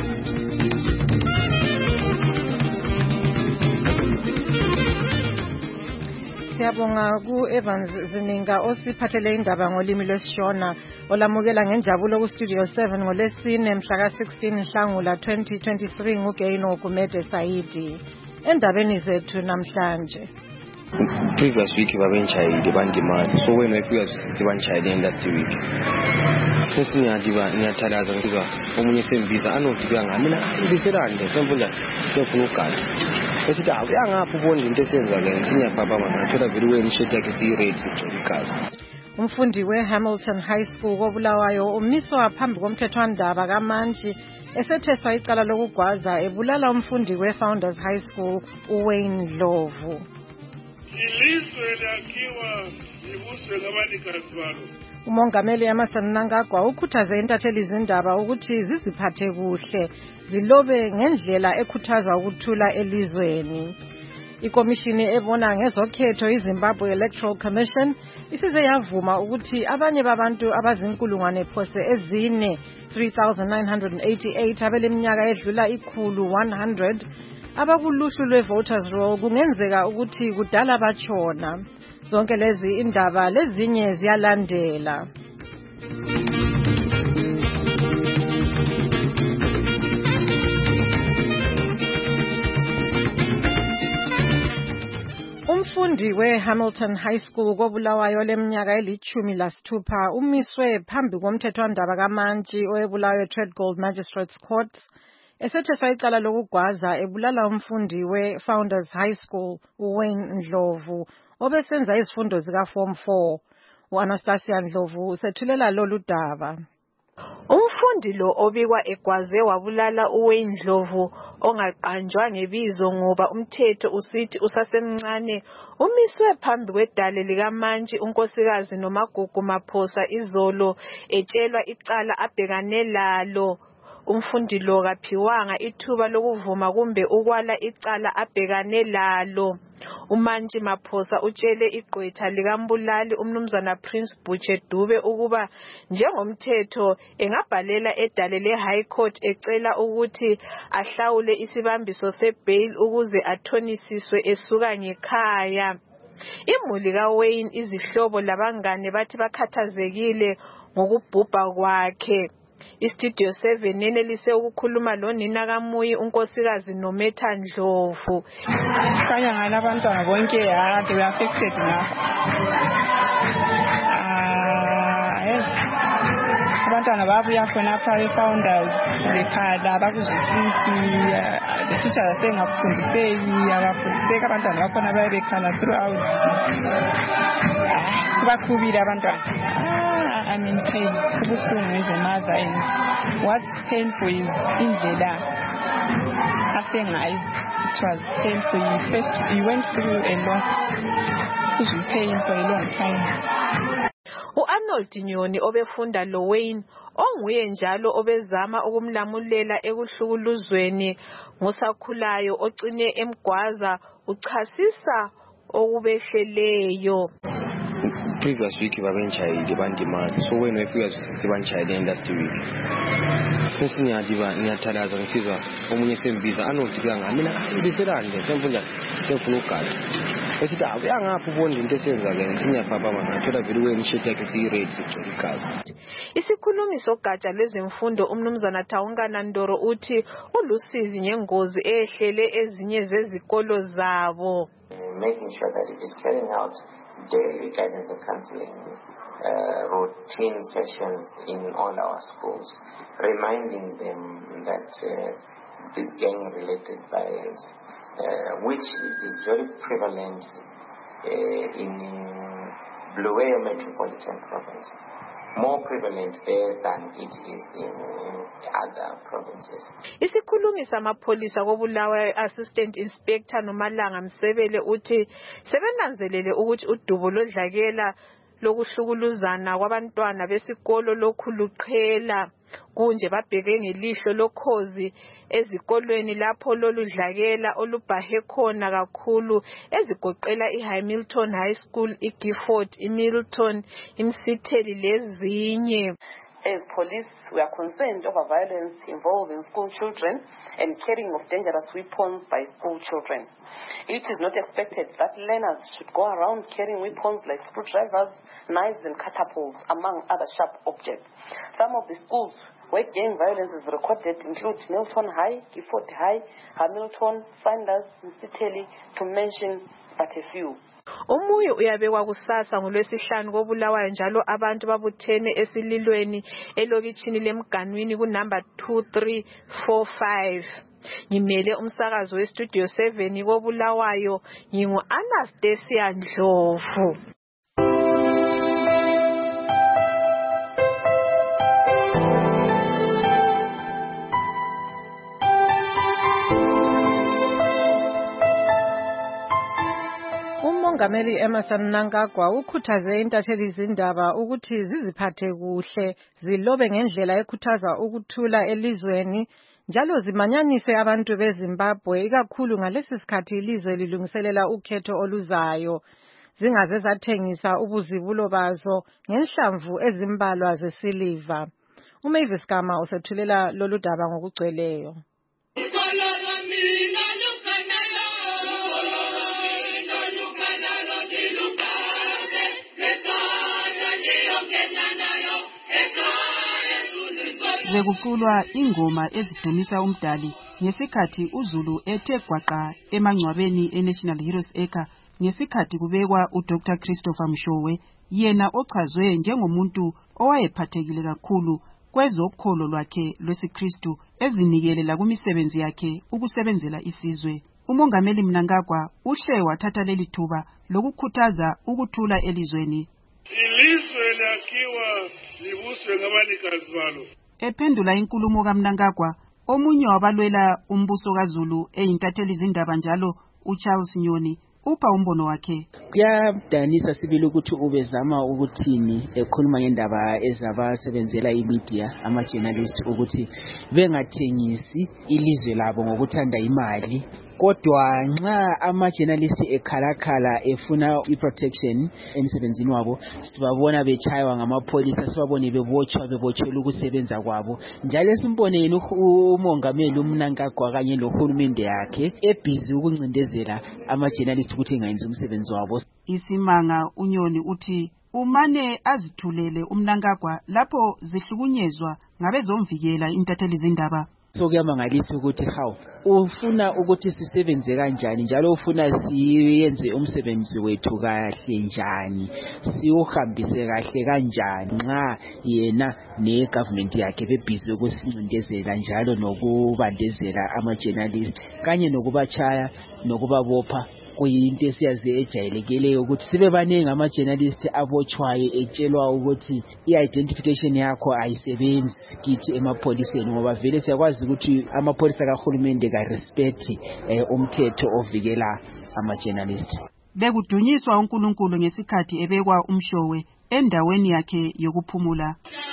Siyabonga ku Evans Zininga osiphathele indaba ngolimi lwesiShona olamukela ngenjabulo ku Studio seven ngolesine mhla ka sixteen Nhlangula twenty twenty-three nguGaino Gumede Saidi. Endabeni zethu namhlanje. Previous week babenchayile bandimali so when wefika sibanchayile last week. Sesinyadiba ngiyathalaza ngizwa omunye sembiza anofika ngami mina ibiselande semfunda sefuna ukugana. Esithi awuyangaphi ubona into esenzakala sinyapapa manje athola vele wemshete yakhe siyirate igcikazi. Umfundi we-Hamilton High School koBulawayo umiswa phambi komthethwandaba kaMantshi esetheswa icala lokugwaza ebulala umfundi we-Founders High School uWayne Ndlovu. Ilizwe lakhiwa libuswe ngabanikazi balo. Umongameli Emmerson Mnangagwa ukhuthaze intatheli zindaba ukuthi ziziphathe kuhle zilobe ngendlela ekhuthaza ukuthula elizweni. Ikomishini ebona ngezokhetho iZimbabwe Electoral Commission isize yavuma ukuthi abanye babantu abazinkulungwane phose ezine three thousand nine hundred eighty-eight abeleminyaka edlula ikhulu one hundred abakuluhlu lwe-voters roll kungenzeka ukuthi kudala batshona. Zonke lezi indaba lezinye ziyalandela. Umfundi we-Hamilton High School koBulawayo leminyaka elithumi lasithupha umiswe phambi komthethwandaba kaMantshi oweBulawayo Treadgold Magistrates Court esetheswa icala lokugwaza ebulala umfundi we-Founders High School uWayne Ndlovu obesenza izifundo zika form four. U-Anastasia Ndlovu usethulela lolu daba. Umfundi lo obikwa egwaze wabulala uWayne Ndlovu ongaqanjwa ngebizo ngoba umthetho usithi usasemncane umiswe phambi kwedale likaMantshi unkosikazi noMagugu Maphosa izolo etshelwa icala abhekane lalo. Umfundi lo kaphiwanga ithuba lokuvuma kumbe ukwala icala abhekane lalo. uMantshi Maphosa utshele igqwetha likambulali umnumzana Prince Buche Dube ukuba njengomthetho engabhalela edale le-High Court ecela ukuthi ahlawule isibambiso sebail ukuze athonisiswe esuka ngekhaya. Imuli kaWayne izihlobo labangane bathi bakhathazekile ngokubhubha kwakhe. Istudio seven nenelise ukukhuluma lonina kaMuyi unkosikazi noMetha Ndlovu. Kaya ngala abantwana bonke ya they were affected ngakho. Ah yes. Abantwana babuya khona apha e-Founders bekhala bakuzwisisi the teachers sengakufundiseki abafundiseki abantwana bakhona baye bekhala throughout. Bakhubile abantwana. I'm in pain. Kubuhlungu as a mother, and what's painful is indlela asengayo. It was painful. He first he went through a lot. He was in pain for a long time. U-Arnold Nyoni obefunda lo Wayne onguye njalo obezama ukumlamulela ekuhlukuluzweni ngosakhulayo ogcine emgwaza uchasisa okubehleleyo. Previous week babenchayile bandimali so when wefika sibanchayile last week. Sesinyadiba ngiyathalaza ngisizwa omunye sembiza anofika ngami mina ibiselande semfunda sefuna ukugana. Esithi awuyangaphi ubona into esenzakala sinyapapa manje athola vele wemshete yakhe siyirate igcikazi. Isikhulumi sogatsha lezemfundo umnumzana Thawungana Ndoro uthi ulusizi ngengozi ehlele ezinye zezikolo zabo. Making sure that it is carrying out daily guidance and counseling uh, routine sessions in all our schools, reminding them that uh, this gang-related violence, uh, which is very prevalent uh, in Bulawayo Metropolitan Province, more prevalent there than it is in other provinces. Isikhulumi samapholisa koBulawayo Assistant Inspector Nomalanga Msebele uthi sebenanzelele ukuthi udubo lodlakela lokuhlukuluzana kwabantwana besikolo lokhu luqhela. Kunje babheke ngelihlo lokhozi ezikolweni lapho lolu dlakela olubhahe khona kakhulu ezigoqela iHamilton High School, iGifford, iMilton, iMsitheli lezinye. As police, we are concerned over violence involving school children and carrying of dangerous weapons by school children. It is not expected that learners should go around carrying weapons like screwdrivers, knives and catapults, among other sharp objects. Some of the schools where gang violence is recorded include Milton High, Gifford High, Hamilton, Finders, Msitheli, to mention but a few. Omunye uyabekwa kusasa ngolwesihlanu koBulawayo njalo abantu babuthene esililweni elokitshini lemganwini ku number two three four five. Ngimele umsakazo we Studio seven koBulawayo, ngingu Anastasia Ndlovu. uMongameli Emmerson Mnangagwa ukhuthaze intatheli zindaba ukuthi ziziphathe kuhle, zilobe ngendlela ekhuthaza ukuthula elizweni, njalo zimanyanise abantu beZimbabwe ikakhulu ngalesi sikhathi ilizwe lilungiselela ukhetho oluzayo. Zingaze zathengisa ubuzibulo bazo ngenhlamvu ezimbalwa zesiliva. uMavis Gama usethulela lolu daba ngokugcweleyo. Bekuculwa ingoma ezidumisa umdali ngesikhathi uZulu ethe gwaqa emangcwabeni eNational Heroes Acre ngesikhathi kubekwa uDr Christopher Mshowe, yena ochazwe njengomuntu owayephathekile kakhulu kwezokholo lwakhe lwesiKristu ezinikelela kumisebenzi yakhe ukusebenzela isizwe. uMongameli Mnangagwa uhle wathatha leli thuba lokukhuthaza ukuthula elizweni. Ilizwe lakhiwa libuswe ngabanikazi balo. Ephendula inkulumo kaMnangagwa, omunye wabalwela umbuso kaZulu eyintatheli izindaba njalo uCharles Nyoni upha umbono wakhe. Kuyadanisa sibili ukuthi ubezama ukuthini ekhuluma ngendaba ezabasebenzela imedia ama-journalist ukuthi bengathengisi ilizwe labo ngokuthanda imali. Kodwa nxa ama-journalist ekhalakhala efuna i-protection emsebenzini wabo, sibabona betshaywa ngamapholisa, sibabone bebotshwa bebotshelwa ukusebenza kwabo. Njalo simbone yena uMongameli uMnangagwa kanye lohulumende yakhe ebhizi ukuncindezela ama-journalist ukuthi engayenzi umsebenzi wabo. Isimanga uNyoni uthi umane azithulele uMnangagwa lapho zihlukunyezwa ngabezomvikela intatheli izindaba. So kuyamangalisa ukuthi hawu ufuna ukuthi sisebenze kanjani njalo ufuna siyenze umsebenzi wethu kahle njani, siuhambise kahle kanjani nxa yena negovernment yakhe bebhizi ukusincindezela njalo nokubandezela ama-journalist kanye nokubachaya nokubabopha. Kuyinto esiyazi ejayelekileyo ukuthi sibe baningi ama-journalist abotshwayo etshelwa ukuthi i-identification yakho ayisebenzi kithi emapholiseni, ngoba vele siyakwazi ukuthi amapholisa kahulumende ka-respect eh, umthetho ovikela ama-journalist. Bekudunyiswa uNkulunkulu ngesikhathi ebekwa uMshowe endaweni yakhe yokuphumula.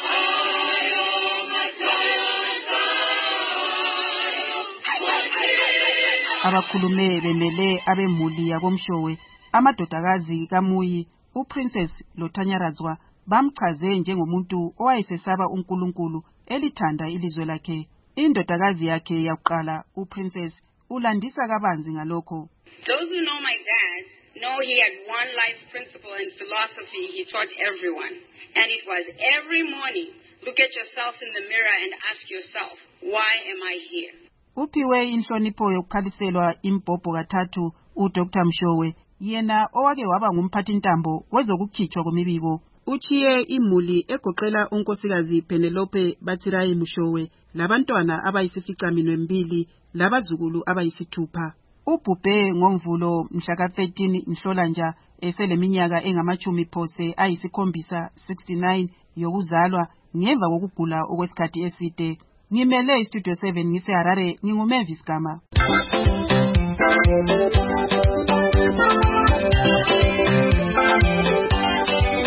Abakhulume bemele abemuli yakoMshowe, amadodakazi kaMuyi, uPrincess loThanyaradzwa bamchaze njengomuntu owayesesaba uNkulunkulu elithanda ilizwe lakhe. Indodakazi yakhe yakuqala uPrincess ulandisa kabanzi ngalokho. Those who know my dad know he had one life principle and philosophy he taught everyone, and it was every morning look at yourself in the mirror and ask yourself, why am I here? Uphiwe inhlonipho yokukhaliselwa imbhobho kathathu uDr Mshowe, yena owake waba ngumphathintambo wezokukhitshwa kwemibiko. Uchiye imuli egoqela unkosikazi Penelope Batsirai Mshowe labantwana abayisificaminwe mbili labazukulu abayisithupha. Ubhubhe ngomvulo mhla ka thirteen Nhlolanja eseleminyaka engamachumi phose ayisikhombisa sixty-nine yokuzalwa ngemva kokugula okwesikhathi eside. Ngimele iStudio seven ngise Harare, nginguMavis Gama.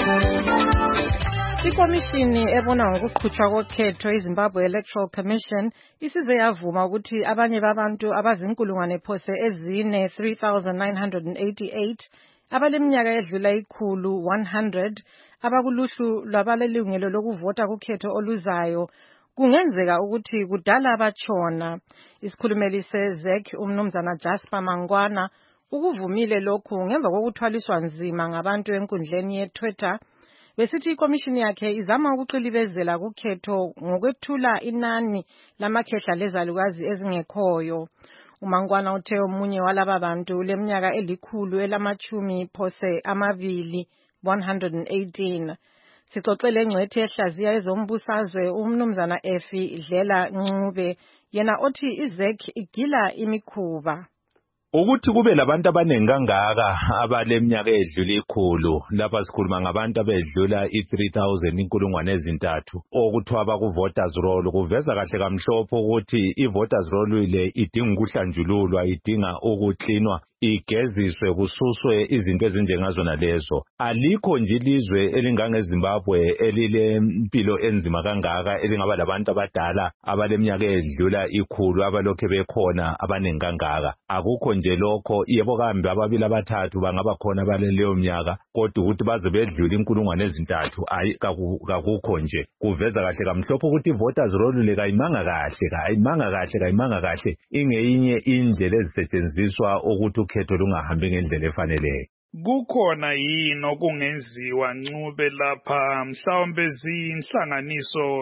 Ikomishini ebona ngokuqhutshwa kokhetho iZimbabwe Electoral Commission isize yavuma ukuthi abanye babantu abazinkulungwane phose ezine three thousand nine hundred eighty-eight abaleminyaka edlula ikhulu one hundred abakuluhlu lwabalelungelo lokuvota kukhetho oluzayo kungenzeka ukuthi kudala abatshona. Isikhulumeli se-Z E C umnumzana Jasper Mangwana ukuvumile lokhu ngemva kokuthwaliswa nzima ngabantu enkundleni ye-Twitter. Besithi ikomishini yakhe izama ukuqilibezela kukhetho ngokwethula inani lamakhehla lezalukazi ezingekhoyo. uMangwana uthe omunye walaba bantu leminyaka elikhulu elamachumi phose amabili one hundred eighteen. Sixoxele ngcwethi ehlaziya ezombusazwe umnumzana Efi Dlela Ncube yena othi i-Z E C igila imikhuba. Ukuthi kube labantu abanengi kangaka abaleminyaka edlula ikhulu lapha sikhuluma ngabantu abedlula i-three thousand inkulungwane ezintathu okuthiwa baku-voters roll kuveza kahle kamhlophe ukuthi i-voters roll le idinga ukuhlanjululwa idinga ukuklinwa igeziswe kususwe izinto ezinjengazona lezo. Alikho nje ilizwe elingangeZimbabwe elilempilo enzima kangaka elingaba labantu abadala abaleminyaka edlula ikhulu abalokhe bekhona abanengi kangaka. Akukho nje lokho yebo kambe ababili abathathu bangaba khona baleleyo minyaka kodwa ukuthi baze bedlule inkulungwane ezintathu ayi kakukho nje. Kuveza kahle kamhlophe ukuthi i-voters roll le kayimanga kahle kayimanga kahle kayimanga kahle ingeyinye indlela ezisetshenziswa ukuthi ukhetho lungahambi ngendlela efaneleyo. Kukhona yini okungenziwa Ncube lapha mhlawumbe zinhlanganiso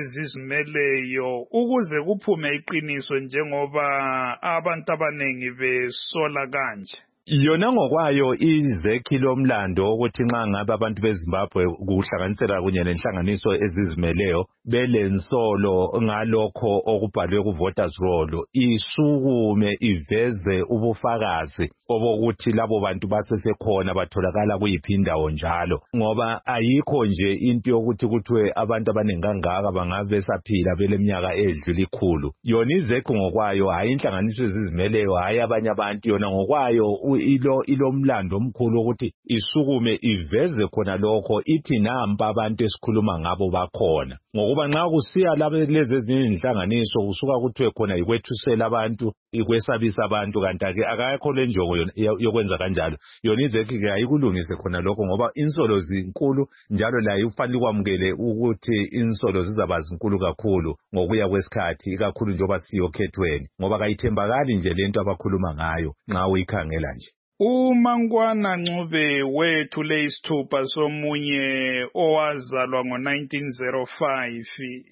ezizimeleyo ukuze kuphume iqiniso njengoba abantu abanengi besola kanje? Yona ngokwayo i-Z E C lomlando ukuthi nxa ngabe abantu beZimbabwe kuhlanganisela kunye nenhlanganiso ezizimeleyo belensolo ngalokho okubhalwe ku-voters roll isukume iveze ubufakazi obokuthi labo bantu basesekhona batholakala kuyiphi indawo njalo, ngoba ayikho nje into yokuthi kuthiwe abantu abaningi kangaka bangabe besaphila beleminyaka edlula ikhulu. Yona i-Z E C ngokwayo hayi inhlanganiso ezizimeleyo hayi abanye abantu, yona ngokwayo ilo ilomlando omkhulu ukuthi isukume iveze khona lokho ithi nampa abantu esikhuluma ngabo bakhona, ngokuba nxa kusiya lezi ezinye inhlanganiso kusuka kuthiwe khona ikwethusela abantu ikwesabisa abantu kanti ake akakho le njongo yokwenza kanjalo. Yona i-Z E C ayikulungise khona lokho ngoba insolo zinkulu njalo layo ufanele kwamukele ukuthi insolo zizaba zinkulu kakhulu ngokuya kwesikhathi ikakhulu njengoba siyokhethweni, ngoba kayithembakali nje lento abakhuluma ngayo nxa uyikhangela nje. uMangwana Ncube wethule isithupha somunye owazalwa ngo nineteen oh five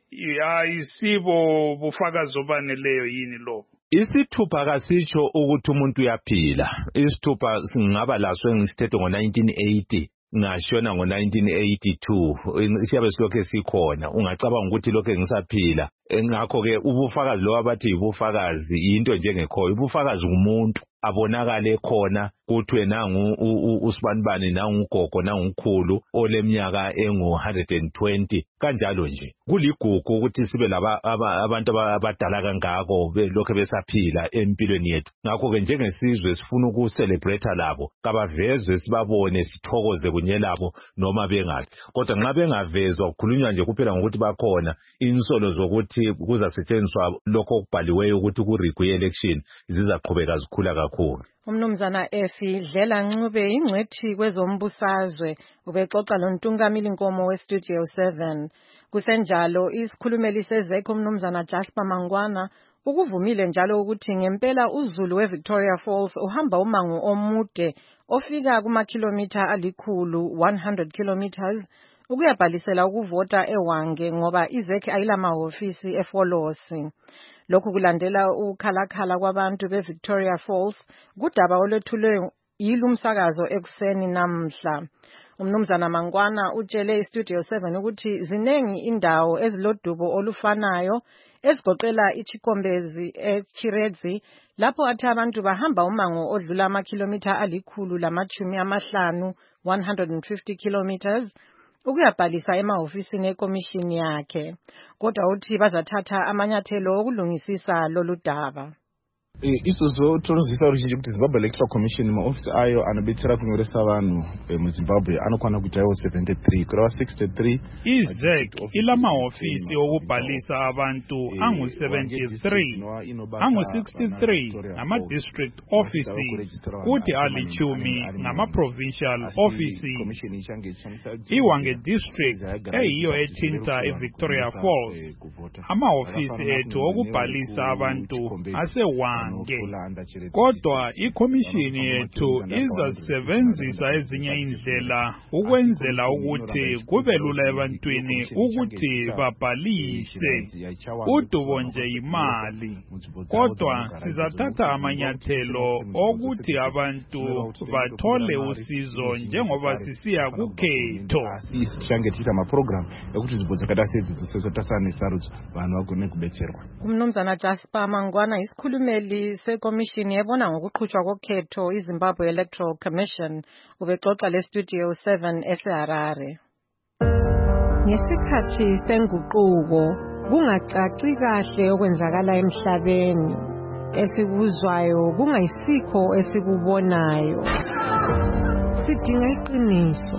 ayisibo bufakazi obaneleyo yini lo? Isithupha kasitsho ukuthi umuntu uyaphila. Isithupha singaba laso engisithethe ngo nineteen eighty ngashona ngo nineteen eighty-two siyabe silokhe sikhona, ungacabanga ukuthi lokhe ngisaphila. Ngakho ke ubufakazi lo abathi ibufakazi into njengekhoyo, ubufakazi kumuntu abonakale khona kuthiwe nangu usibanibani nangu ugogo nangu ukhulu oleminyaka engu one hundred twenty kanjalo nje. Kuligugu ukuthi sibe laba abantu abadala kangako belokhe besaphila empilweni yethu. Ngakho ke njengesizwe sifuna ukucelebrate labo, kabavezwe sibabone sithokoze kunye labo noma bengathi. Kodwa nxa bengavezwa kukhulunywa nje kuphela ngokuthi bakhona, insolo zokuthi kuzasetshenziswa lokho okubhaliweyo ukuthi ku-rig election zizaqhubeka zikhula kakhulu. Umnumzana Efi Dlela Ncube ingcwethi kwezombusazwe ubexoxa lontungamili Nkomo we-Studio seven. Kusenjalo isikhulumeli se-Z E C umnumzana Jasper Mangwana ukuvumile njalo ukuthi ngempela uZulu we-Victoria Falls uhamba umango omude ofika kumakhilomitha alikhulu one hundred kilometers ukuyabhalisela ukuvota eWange ngoba i-Z E C ayilamahofisi eFolosi. Lokhu kulandela ukhalakhala kwabantu be-Victoria Falls kudaba olwethulwe yilumsakazo ekuseni namhla. Umnumzana Mangwana utshele iStudio seven ukuthi zinengi indawo ezilodubo olufanayo ezigoqela iChikombezi eChiredzi lapho athi abantu bahamba umango odlula amakhilomitha alikhulu lamachumi amahlanu one hundred fifty kilometers ukuyabhalisa emahofisini ekomishini yakhe. Kodwa uthi bazathatha amanyathelo okulungisisa lolu daba. Isuzo tonzisa ruzhinji kuti Zimbabwe Electoral Commission maofisi ayo anobetsera kunyoresa vanhu muZimbabwe anokwana kuita iwo seventy-three kurava sixty-three. I Z E C ila maofisi okubhalisa abantu angu seventy-three, angu sixty-three ngama district offices kuthi alichumi ngama provincial offices. Iwange district eyiyo ethinta eVictoria Falls. Amaofisi ethu okubhalisa abantu ase one. Kodwa ikomishini yethu izasebenzisa ezinye indlela ukwenzela ukuthi kube lula ebantwini ukuthi babhalise udubo nje imali. Kodwa sizathatha amanyathelo okuthi abantu bathole usizo njengoba sisiya kukhetho. Sishangetisa ama program ekuthi zibodzakada sedzidziso tasana isarudzo vanhu vagone kubetserwa. Umnumzana Jasper Mangwana isikhulumeli sekomishini ebona ngokuqhutshwa kokhetho iZimbabwe Electoral Commission ubexoxa le studio seven eseHarare. Ngesikhathi senguquko kungacaci kahle okwenzakala emhlabeni, esikuzwayo kungayisikho esikubonayo. Sidinga iqiniso.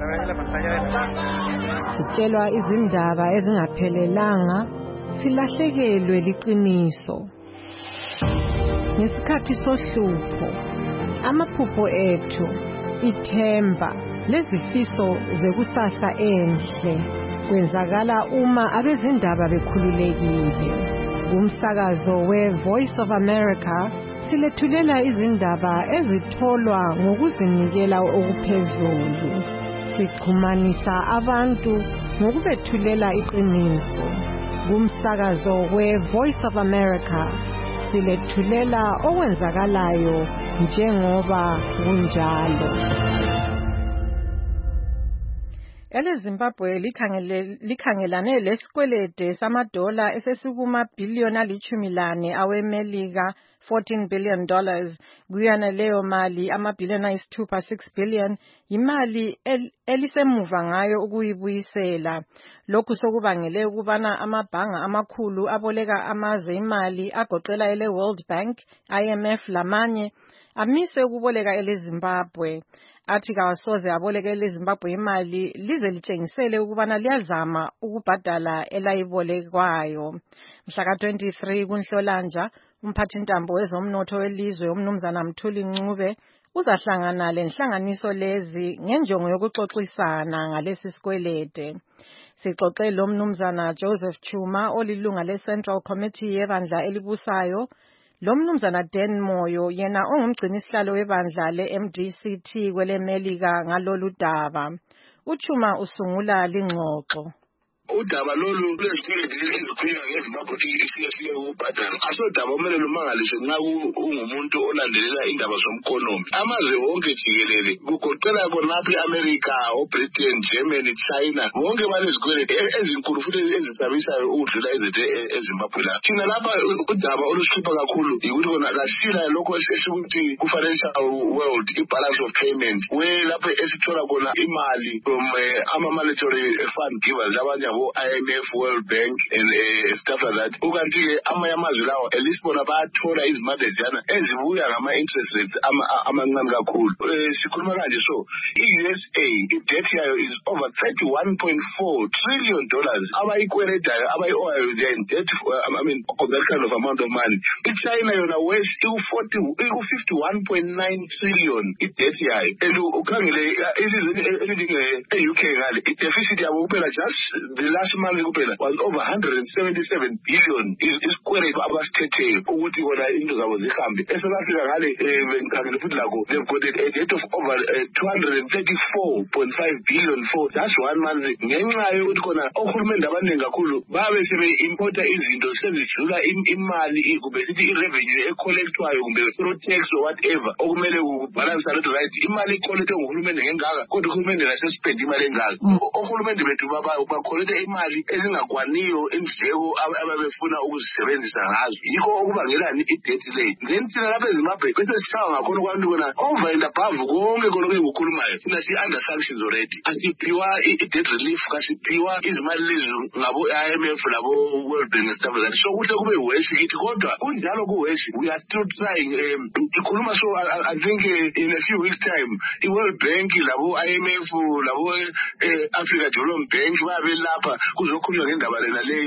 Sitshelwa izindaba ezingaphelelanga, silahlekelwe liqiniso. Ngesikhathi sohlupho, amaphupho ethu, ithemba, lezifiso zekusasa enhle kwenzakala uma abezindaba bekhululekile. Kumsakazo we-Voice of America silethulela izindaba ezitholwa ngokuzinikela okuphezulu. Sixhumanisa abantu ngokubethulela iqiniso. Kumsakazo we-Voice of America silethulela okwenzakalayo njengoba kunjalo. Ele Zimbabwe likhangelane lesikwelede samadola esesikuma billion alichumi lane awemelika fourteen billion dollars kuyana leyo mali ama billion ayisithupha six billion imali el, elisemuva ngayo ukuyibuyisela. Lokhu sokubangele ukubana amabhanga amakhulu aboleka amazwe imali agoqela ele World Bank, I M F lamanye amise ukuboleka ele Zimbabwe. Athi kawasoze aboleka ele Zimbabwe imali lize litshengisele ukubana liyazama ukubhadala elayibolekwayo. Mhla ka twenty-three kuNhlolanja umphathintambo wezomnotho welizwe umnumzana Mthuli Ncube uzahlangana lenhlanganiso lezi ngenjongo yokuxoxisana ngalesi sikwelede. Sixoxe lo mnumzana Joseph Chuma olilunga le Central Committee yebandla elibusayo, lo mnumzana Dan Moyo yena ongumgcinisihlalo webandla le M D C T kwele Melika ngalolu daba. Uchuma usungula lingxoxo. Udaba lolu lesikwelede esikhuluma ngeZimbabwe isiyasiye ukubhadala asodaba omele lumangaliswe nxa ungumuntu olandelela indaba zomkonomi. Amazwe wonke jikelele kugoqela khonapha iAmerica, oBritain, Germany, China bonke balezikwelede ezinkulu futhi ezisabisayo ukudlula ezethu eZimbabwe la. Thina lapha udaba olusihlupha kakhulu yikuthi kona kasila lokho esikuthi ku-financial world i-balance of payment we lapho esithola khona imali from ama monetary fund givers abanye I M F, World Bank and uh, stuff like that. Ukanti ke amanye amazwe lawo elisibona bayathola izimali eziyana ezibuya ngama interest rates amancane kakhulu. Sikhuluma kanje so i-U S A i-debt yayo is over thirty-one point four trillion dollars. Abayikweletayo abayi-owayo they are in debt for, I mean of that kind of amount of money. I-China yona west iku-fifty-one point nine trillion i-debt yayo. And ukhangele ilizwe e-U K ngale i-deficit yabo kuphela just the last month kuphela was over one hundred seventy-seven billion isikwelede abasithetheyo ukuthi kona into zabo zihambe. eSouth Africa ngale ngikhangele futhi lakho they've got a debt of over uh, two hundred thirty-four point five billion for just one month ngenxa yokuthi kona ohulumende abaningi kakhulu babe sebe-importa izinto sezijula imali kumbe sithi i-revenue ecollectwayo kumbe through tax or whatever okumele kubalance that right. Imali icollectwe nguhulumende ngengaka kodwa uhulumende nasespend imali engaka. Ohulumende bethu bakolete imali ezingakwaniyo indleko ababefuna ukuzisebenzisa ngazo. Yikho okubangelani i-debt late. Then thina lapha eZimbabwe bese sihlala ngakhona kwabantu kona over and above konke khona okuyikhulumayo. Thina si-under sanctions already. Asiphiwa i-debt relief, kasiphiwa izimali lezi ngabo I M F labo World Bank stuff like that. So kuhle kube worse kithi kodwa kunjalo ku worse. We are still trying. Ikhuluma so I, I think uh, in a few weeks time i-World Bank labo I M F labo Africa Development Bank babe lapha kuzokhulunywa ngendaba lena le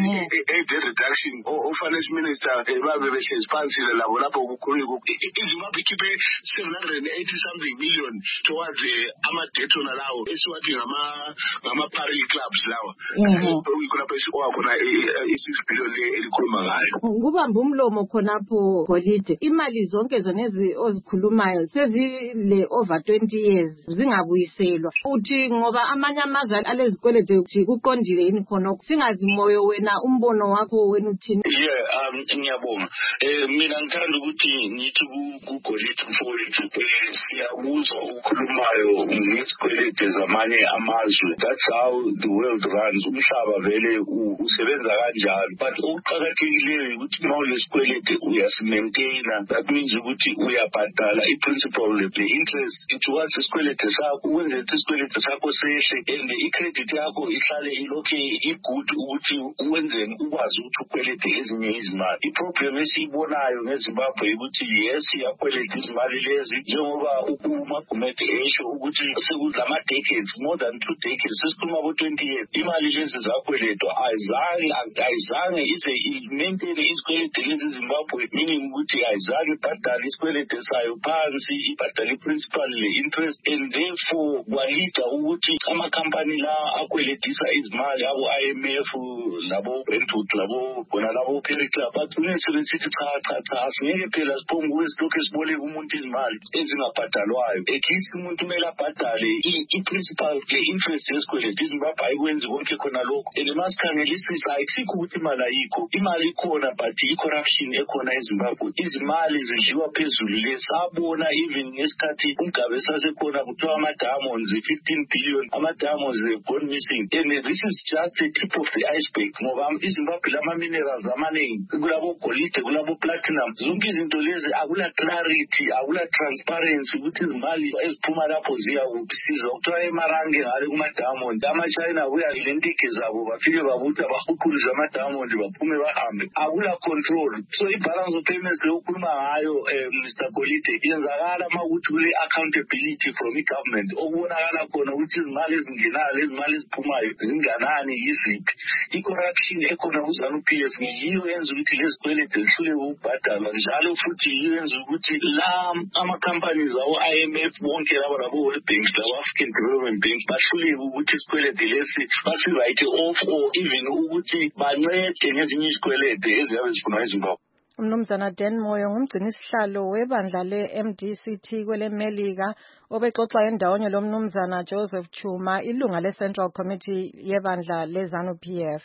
debt reduction o finance minister babe behlezi phansi labo lapho kukhulunywa iZimbabwe ikhiphe seven hundred eighty something million towards ama-debt lawo esiwathi ngama ngama-Paris clubs lawa kulapho esiwakhona i-six billion elikhuluma ngayo. Kubamba umlomo khonapho Golide, imali zonke zonezi ozikhulumayo sezile over twenty years zingabuyiselwa. Uthi ngoba amanye amazwe alezikwelede ukuthi kuqondile yini khona singazimoyo wena umbono wakho wena uthini? Yeah, um ngiyabonga. Eh mina ngithanda ukuthi ngithi ku Golide mfowethu siyabuzwa ukukhulumayo ngezikwelede zamanye amazwe. That's how the world runs. Umhlaba vele usebenza kanjalo. But okuqhakathekileyo ukuthi uma ulesikwelede uyasimaintaina. That means ukuthi uyabhadala i-principal the interest towards isikwelede sakho ukwenza ukuthi isikwelede sakho sehle and i-credit yakho ihlale ilokhe i-good ukuthi uwenzeni ukwazi ukuthi ukwelede ezinye izimali. I-problem esiyibonayo ngeZimbabwe ukuthi yes iyakweleda izimali lezi njengoba uMagumede esho ukuthi sekulama decades more than two decades sesikhuluma abo twenty years imali lezi zakweledwa ayizange ayizange ize i-maintain isikwelede lezi eZimbabwe, meaning ukuthi ayizange ibhadale isikwelede sayo phansi ibhadale i-principal le-interest and therefore kwalida ukuthi amakhampani la akweledisa izimali abo I M F labo Brentwood labo bona labo Paris Club bagcine sebesithi cha cha cha singeke phela siphonge kwesilokhu siboleka umuntu izimali ezingabhadalwayo. Ekisi umuntu kumele abhadale i-principal le-interest yesikwelede. iZimbabwe ayikwenzi konke khona lokho and masikhangelisisa ayisikho ukuthi imali ayikho, imali ikhona but i-corruption ekhona eZimbabwe. Izimali zidliwa phezulu lesabona even ngesikhathi uMgabe sasekhona kuthiwa ama-diamonds fifteen billion ama-diamonds gone missing and this is just the tip of the iceberg ngoba iZimbabwe lama-minerals amaningi kulabo golide kulabo platinum zonke izinto lezi akula clarity akula transparency ukuthi izimali eziphuma lapho ziya kuphi kuthiwa emarange ngale kuma-diamond ama-China kuya lentike zabo bafike babuthi abahuquluze ama-diamond baphume bahambe akula control. So i-balance of payments leyokhuluma ngayo Mister Golide yenzakala uma ukuthi kule accountability from i-government okubonakala khona ukuthi izimali ezingenayo izimali eziphumayo zinganani yiziphi. I-corruption ekhona ku-ZANU-P F yiyo yenza ukuthi lezi kwelede zihluleke ukubhadalwa njalo futhi yiyo yenza ukuthi la ama-companies awo I M F bonke labo labo World Bank labo African Development Bank bahluleke ukuthi isikwelede lesi basi-write off or even ukuthi bancede ngezinye izikwelede eziyabe zifunwa eZimbabwe. Umnumzana Dan Moyo ngumgcini isihlalo webandla le-M D C T kwelemelika obexoxa endawonye lo mnumzana Joseph Chuma ilunga le-Central Committee yebandla le-ZANU-P F.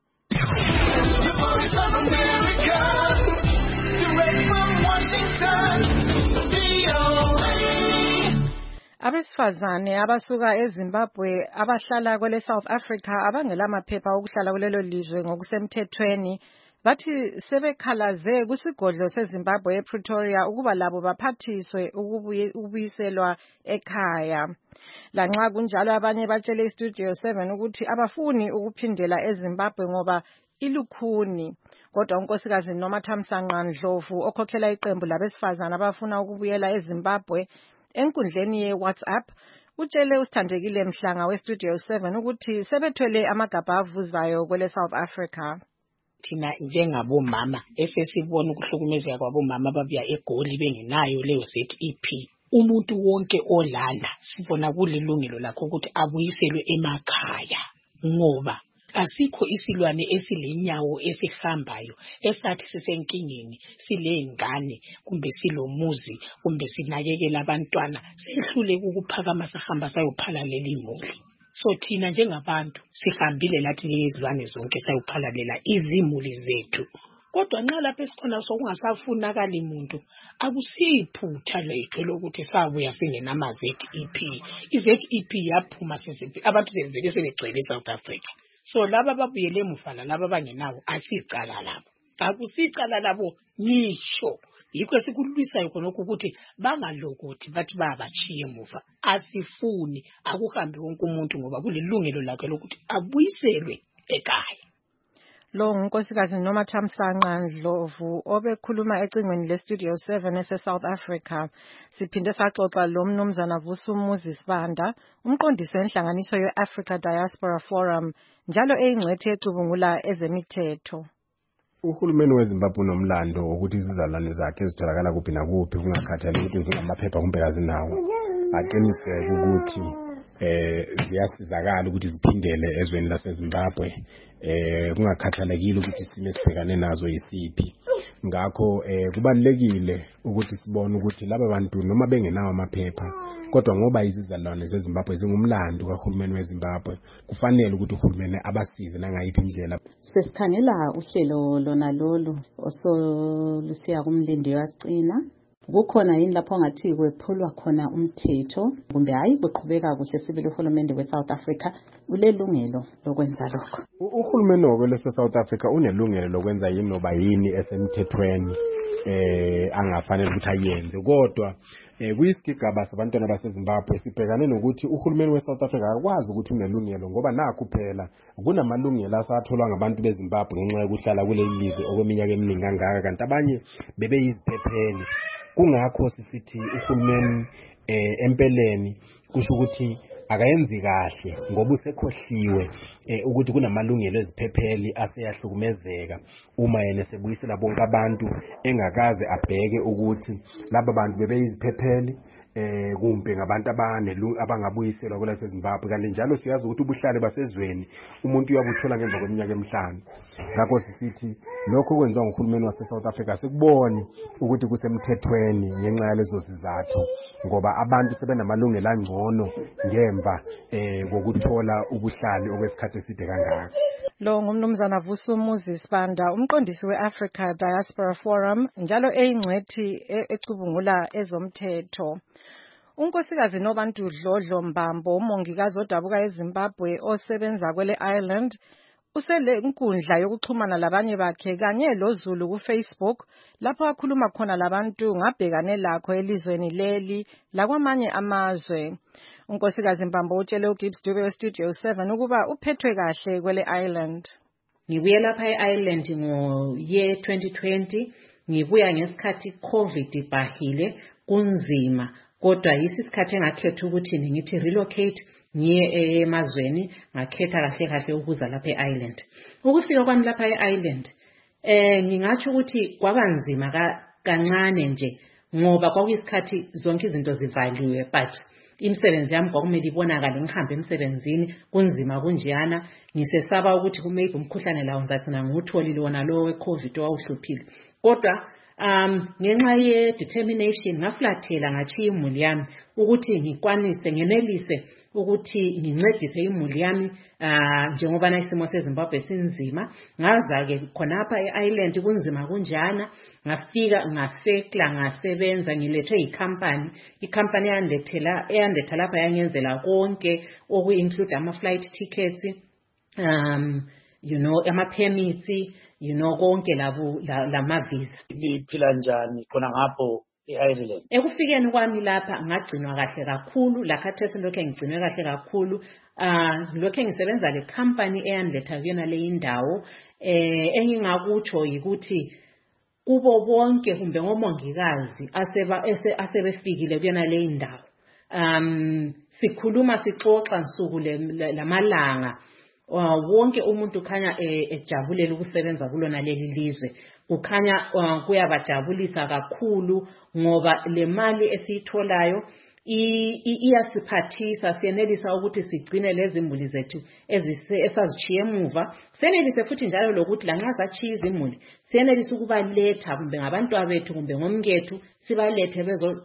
Abesifazane abasuka eZimbabwe abahlala kwele South Africa abangela maphepha okuhlala kulelo lizwe ngokusemthethweni bathi sebekhalaze kusigodlo seZimbabwe ePretoria ukuba labo baphathiswe ukubuyiselwa ekhaya. Lanxa kunjalo abanye batshele iStudio seven ukuthi abafuni ukuphindela eZimbabwe ngoba ilukhuni. Kodwa unkosikazi Nomathamsanqa Ndlovu okhokhela iqembu labesifazane abafuna ukubuyela eZimbabwe enkundleni ye-WhatsApp utshele uSithandekile Mhlanga weStudio seven ukuthi sebethwele amagabha avuzayo kwele South Africa. Thina njengabomama esesibona ukuhlukumezeka kwabomama ababuya eGoli bengenayo leyo Z E P, umuntu wonke olana sibona kulilungelo lakho ukuthi abuyiselwe emakhaya ngoba asikho isilwane esilenyawo esihambayo esathi sisenkingeni silengane kumbe silomuzi kumbe sinakekela abantwana sehlule ukuphakama sahamba sayophala leli imuli. So thina njengabantu sihambile lathi lezilwane zonke sayophalalela izimuli zethu kodwa nxa lapha esikhona sokungasafunakali muntu akusiphutha lethu lokuthi sabuya singenama-Z E P. i-Z E P yaphuma sesiphi abantu sebevele sebegcwele eSouth Africa. So laba babuyele emuva laba abangenawo asicala labo akusicala labo ngisho yikho esikulwisayo khonokho ukuthi bangalokothi bathi bayabachiye emuva. Asifuni akuhambe wonke umuntu ngoba kulilungelo lakhe lokuthi abuyiselwe ekhaya. Lo ngunkosikazi Noma Thamsanqa Ndlovu obekhuluma ecingweni leStudio seven ese-South Africa. Siphinde saxoxa lo mnumzana Vusumuzi Sibanda, umqondisi wenhlanganiso ye-Africa Diaspora Forum, njalo eyingcwethi ecubungula ezemithetho. Uhulumeni weZimbabwe unomlando ukuthi izizalwane zakhe zitholakala kuphi nakuphi kungakhathaleki ukuthi zingamaphepha kumbe kazinawo. Aqiniseke ukuthi eh ziyasizakala ukuthi ziphindele ezweni laseZimbabwe eh kungakhathalekile ukuthi isimo esibhekane nazo yisiphi. Ngakho eh kubalekile ukuthi sibone ukuthi laba bantu noma bengenawo amaphepha kodwa ngoba izizalwane zeZimbabwe zingumlando kahulumeni weZimbabwe kufanele ukuthi uhulumeni abasize nangayiphi indlela. Sesikhangela uhlelo lona lolu osolusiya kumlindi wacina. Kukhona yini lapho ngathi kwephulwa khona umthetho kumbe hayi kuqhubeka kuhle sibili uhulumende weSouth Africa ulelungelo lokwenza lokho? Uhulumeni wokwe South Africa unelungelo lokwenza yini noba yini esemthethweni eh angafanele ukuthi ayenze, kodwa eh kuyisigigaba sabantwana baseZimbabwe sibhekane nokuthi uhulumeni weSouth Africa akwazi ukuthi unelungelo ngoba nakho phela kunamalungelo asatholwa ngabantu beZimbabwe ngenxa yokuhlala kule lizwe okweminyaka eminingi kangaka, kanti abanye bebeyiziphepheli. Kungakho sisithi uhulumeni eh empeleni kusho ukuthi akayenzi kahle ngoba usekhohliwe eh, ukuthi kunamalungelo eziphepheli aseyahlukumezeka uma yena sebuyisela bonke abantu engakaze abheke ukuthi laba bantu bebeyiziphepheli eh kumbe ngabantu abanelu abangabuyiselwa kulase Zimbabwe. Kanti njalo siyazi ukuthi ubuhlale basezweni umuntu uyabuthola ngemva kweminyaka emihlanu. Ngakho sisithi lokho kwenziwa nguhulumeni wase South Africa sikuboni ukuthi kusemthethweni ngenxa yalezo sizathu ngoba abantu sebenamalungelo angcono ngemva eh ngokuthola ubuhlali okwesikhathi eside kangaka. Lo ngumnumzana Vusumuzi Sibanda, umqondisi we-Africa Diaspora Forum, njalo eyingcwethi ecubungula ezomthetho. Unkosikazi Nobantu Dlodlo Mbambo, umongikazi odabuka eZimbabwe osebenza kwele Ireland, usele inkundla yokuxhumana labanye bakhe kanye loZulu kuFacebook lapho akhuluma khona labantu ngabhekane lakho elizweni leli lakwamanye amazwe. Unkosikazi Mbambo utshele uGibbs Dube weStudio seven ukuba uphethwe kahle kwele Ireland. Ngibuye lapha eIreland ngo year twenty twenty, ngibuya ngesikhathi COVID ibhahile kunzima, kodwa yisikhathi engakhetha ukuthi ngithi relocate ngiye emazweni, ngakhetha kahle kahle ukuza lapha eIreland. Ukufika kwami lapha eIreland eh ngingathi ukuthi kwabanzima kancane nje ngoba kwakuyisikhathi zonke izinto zivaliwe, but imisebenzi yami kwakumele ibonakale ngihambe emsebenzini kunzima kunjiyana, ngisesaba ukuthi kumaybe umkhuhlane lawo ngizagcina ngutholile wona lo weCovid owawuhluphile. Kodwa um ngenxa ye determination ngaflathela ngachiya imuli yami ukuthi ngikwanise ngenelise ukuthi ngincedise imuli yami uh, njengoba na isimo seZimbabwe sinzima. Ngaza ke khonapha eIreland kunzima kunjana, ngafika ngasekla ngasebenza ngilethwe icompany icompany yandethela eyandetha lapha yangenzela konke oku include ama flight tickets, um you know ama permits, you know konke labo lama visa. Liphila njani khona ngapho eIreland? Ekufikeni kwami lapha ngagcinwa kahle kakhulu, lakhathesi lokho ngigcinwe kahle kakhulu. Ah lokho ngisebenza le company eyanletha kuyona le indawo. Eh engingakutsho yikuthi kubo bonke kumbe ngomongikazi aseba asebefikile kuyona le indawo, um sikhuluma sixoxa nsuku lamalanga, wonke umuntu khanya ejabulela ukusebenza kulona leli lizwe. Kukhanya kuyabajabulisa kakhulu ngoba le mali esiyitholayo iyasiphathisa, siyenelisa ukuthi sigcine lezi imuli zethu esazichiye emuva. Siyenelise futhi njalo lokuthi lanxa sachiya izimuli siyenelisa ukubaletha kumbe ngabantu abethu kumbe ngomkethu sibalethe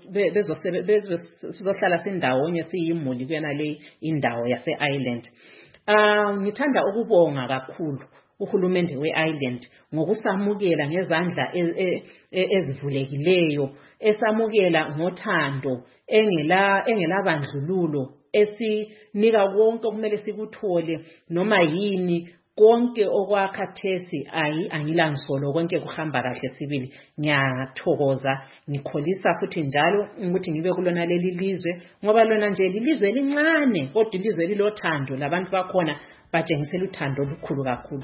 bezohlala sindawonye siyimuli kuyona le indawo yase-Ireland. Ah ngithanda ukubonga kakhulu uhulumende we-island ngokusamukela ngezandla ezivulekileyo, esamukela ngothando, engela engelabandlululo, esinika konke okumele sikuthole noma yini konke okwakhathesi. Ayi angilansolo, konke kuhamba kahle sibili. Ngiyathokoza, ngikholisa futhi njalo ukuthi ngibe kulona leli lizwe, ngoba lona nje lilizwe elincane kodwa ilizwe elilothando, labantu bakhona batshengisela uthando olukhulu kakhulu.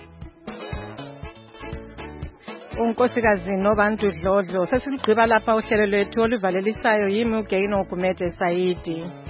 unkosikazi Nobantu Dlodlo, sesigqiba lapha uhlelo lwethu oluvalelisayo. Yimi uGaino Gumede Saidi.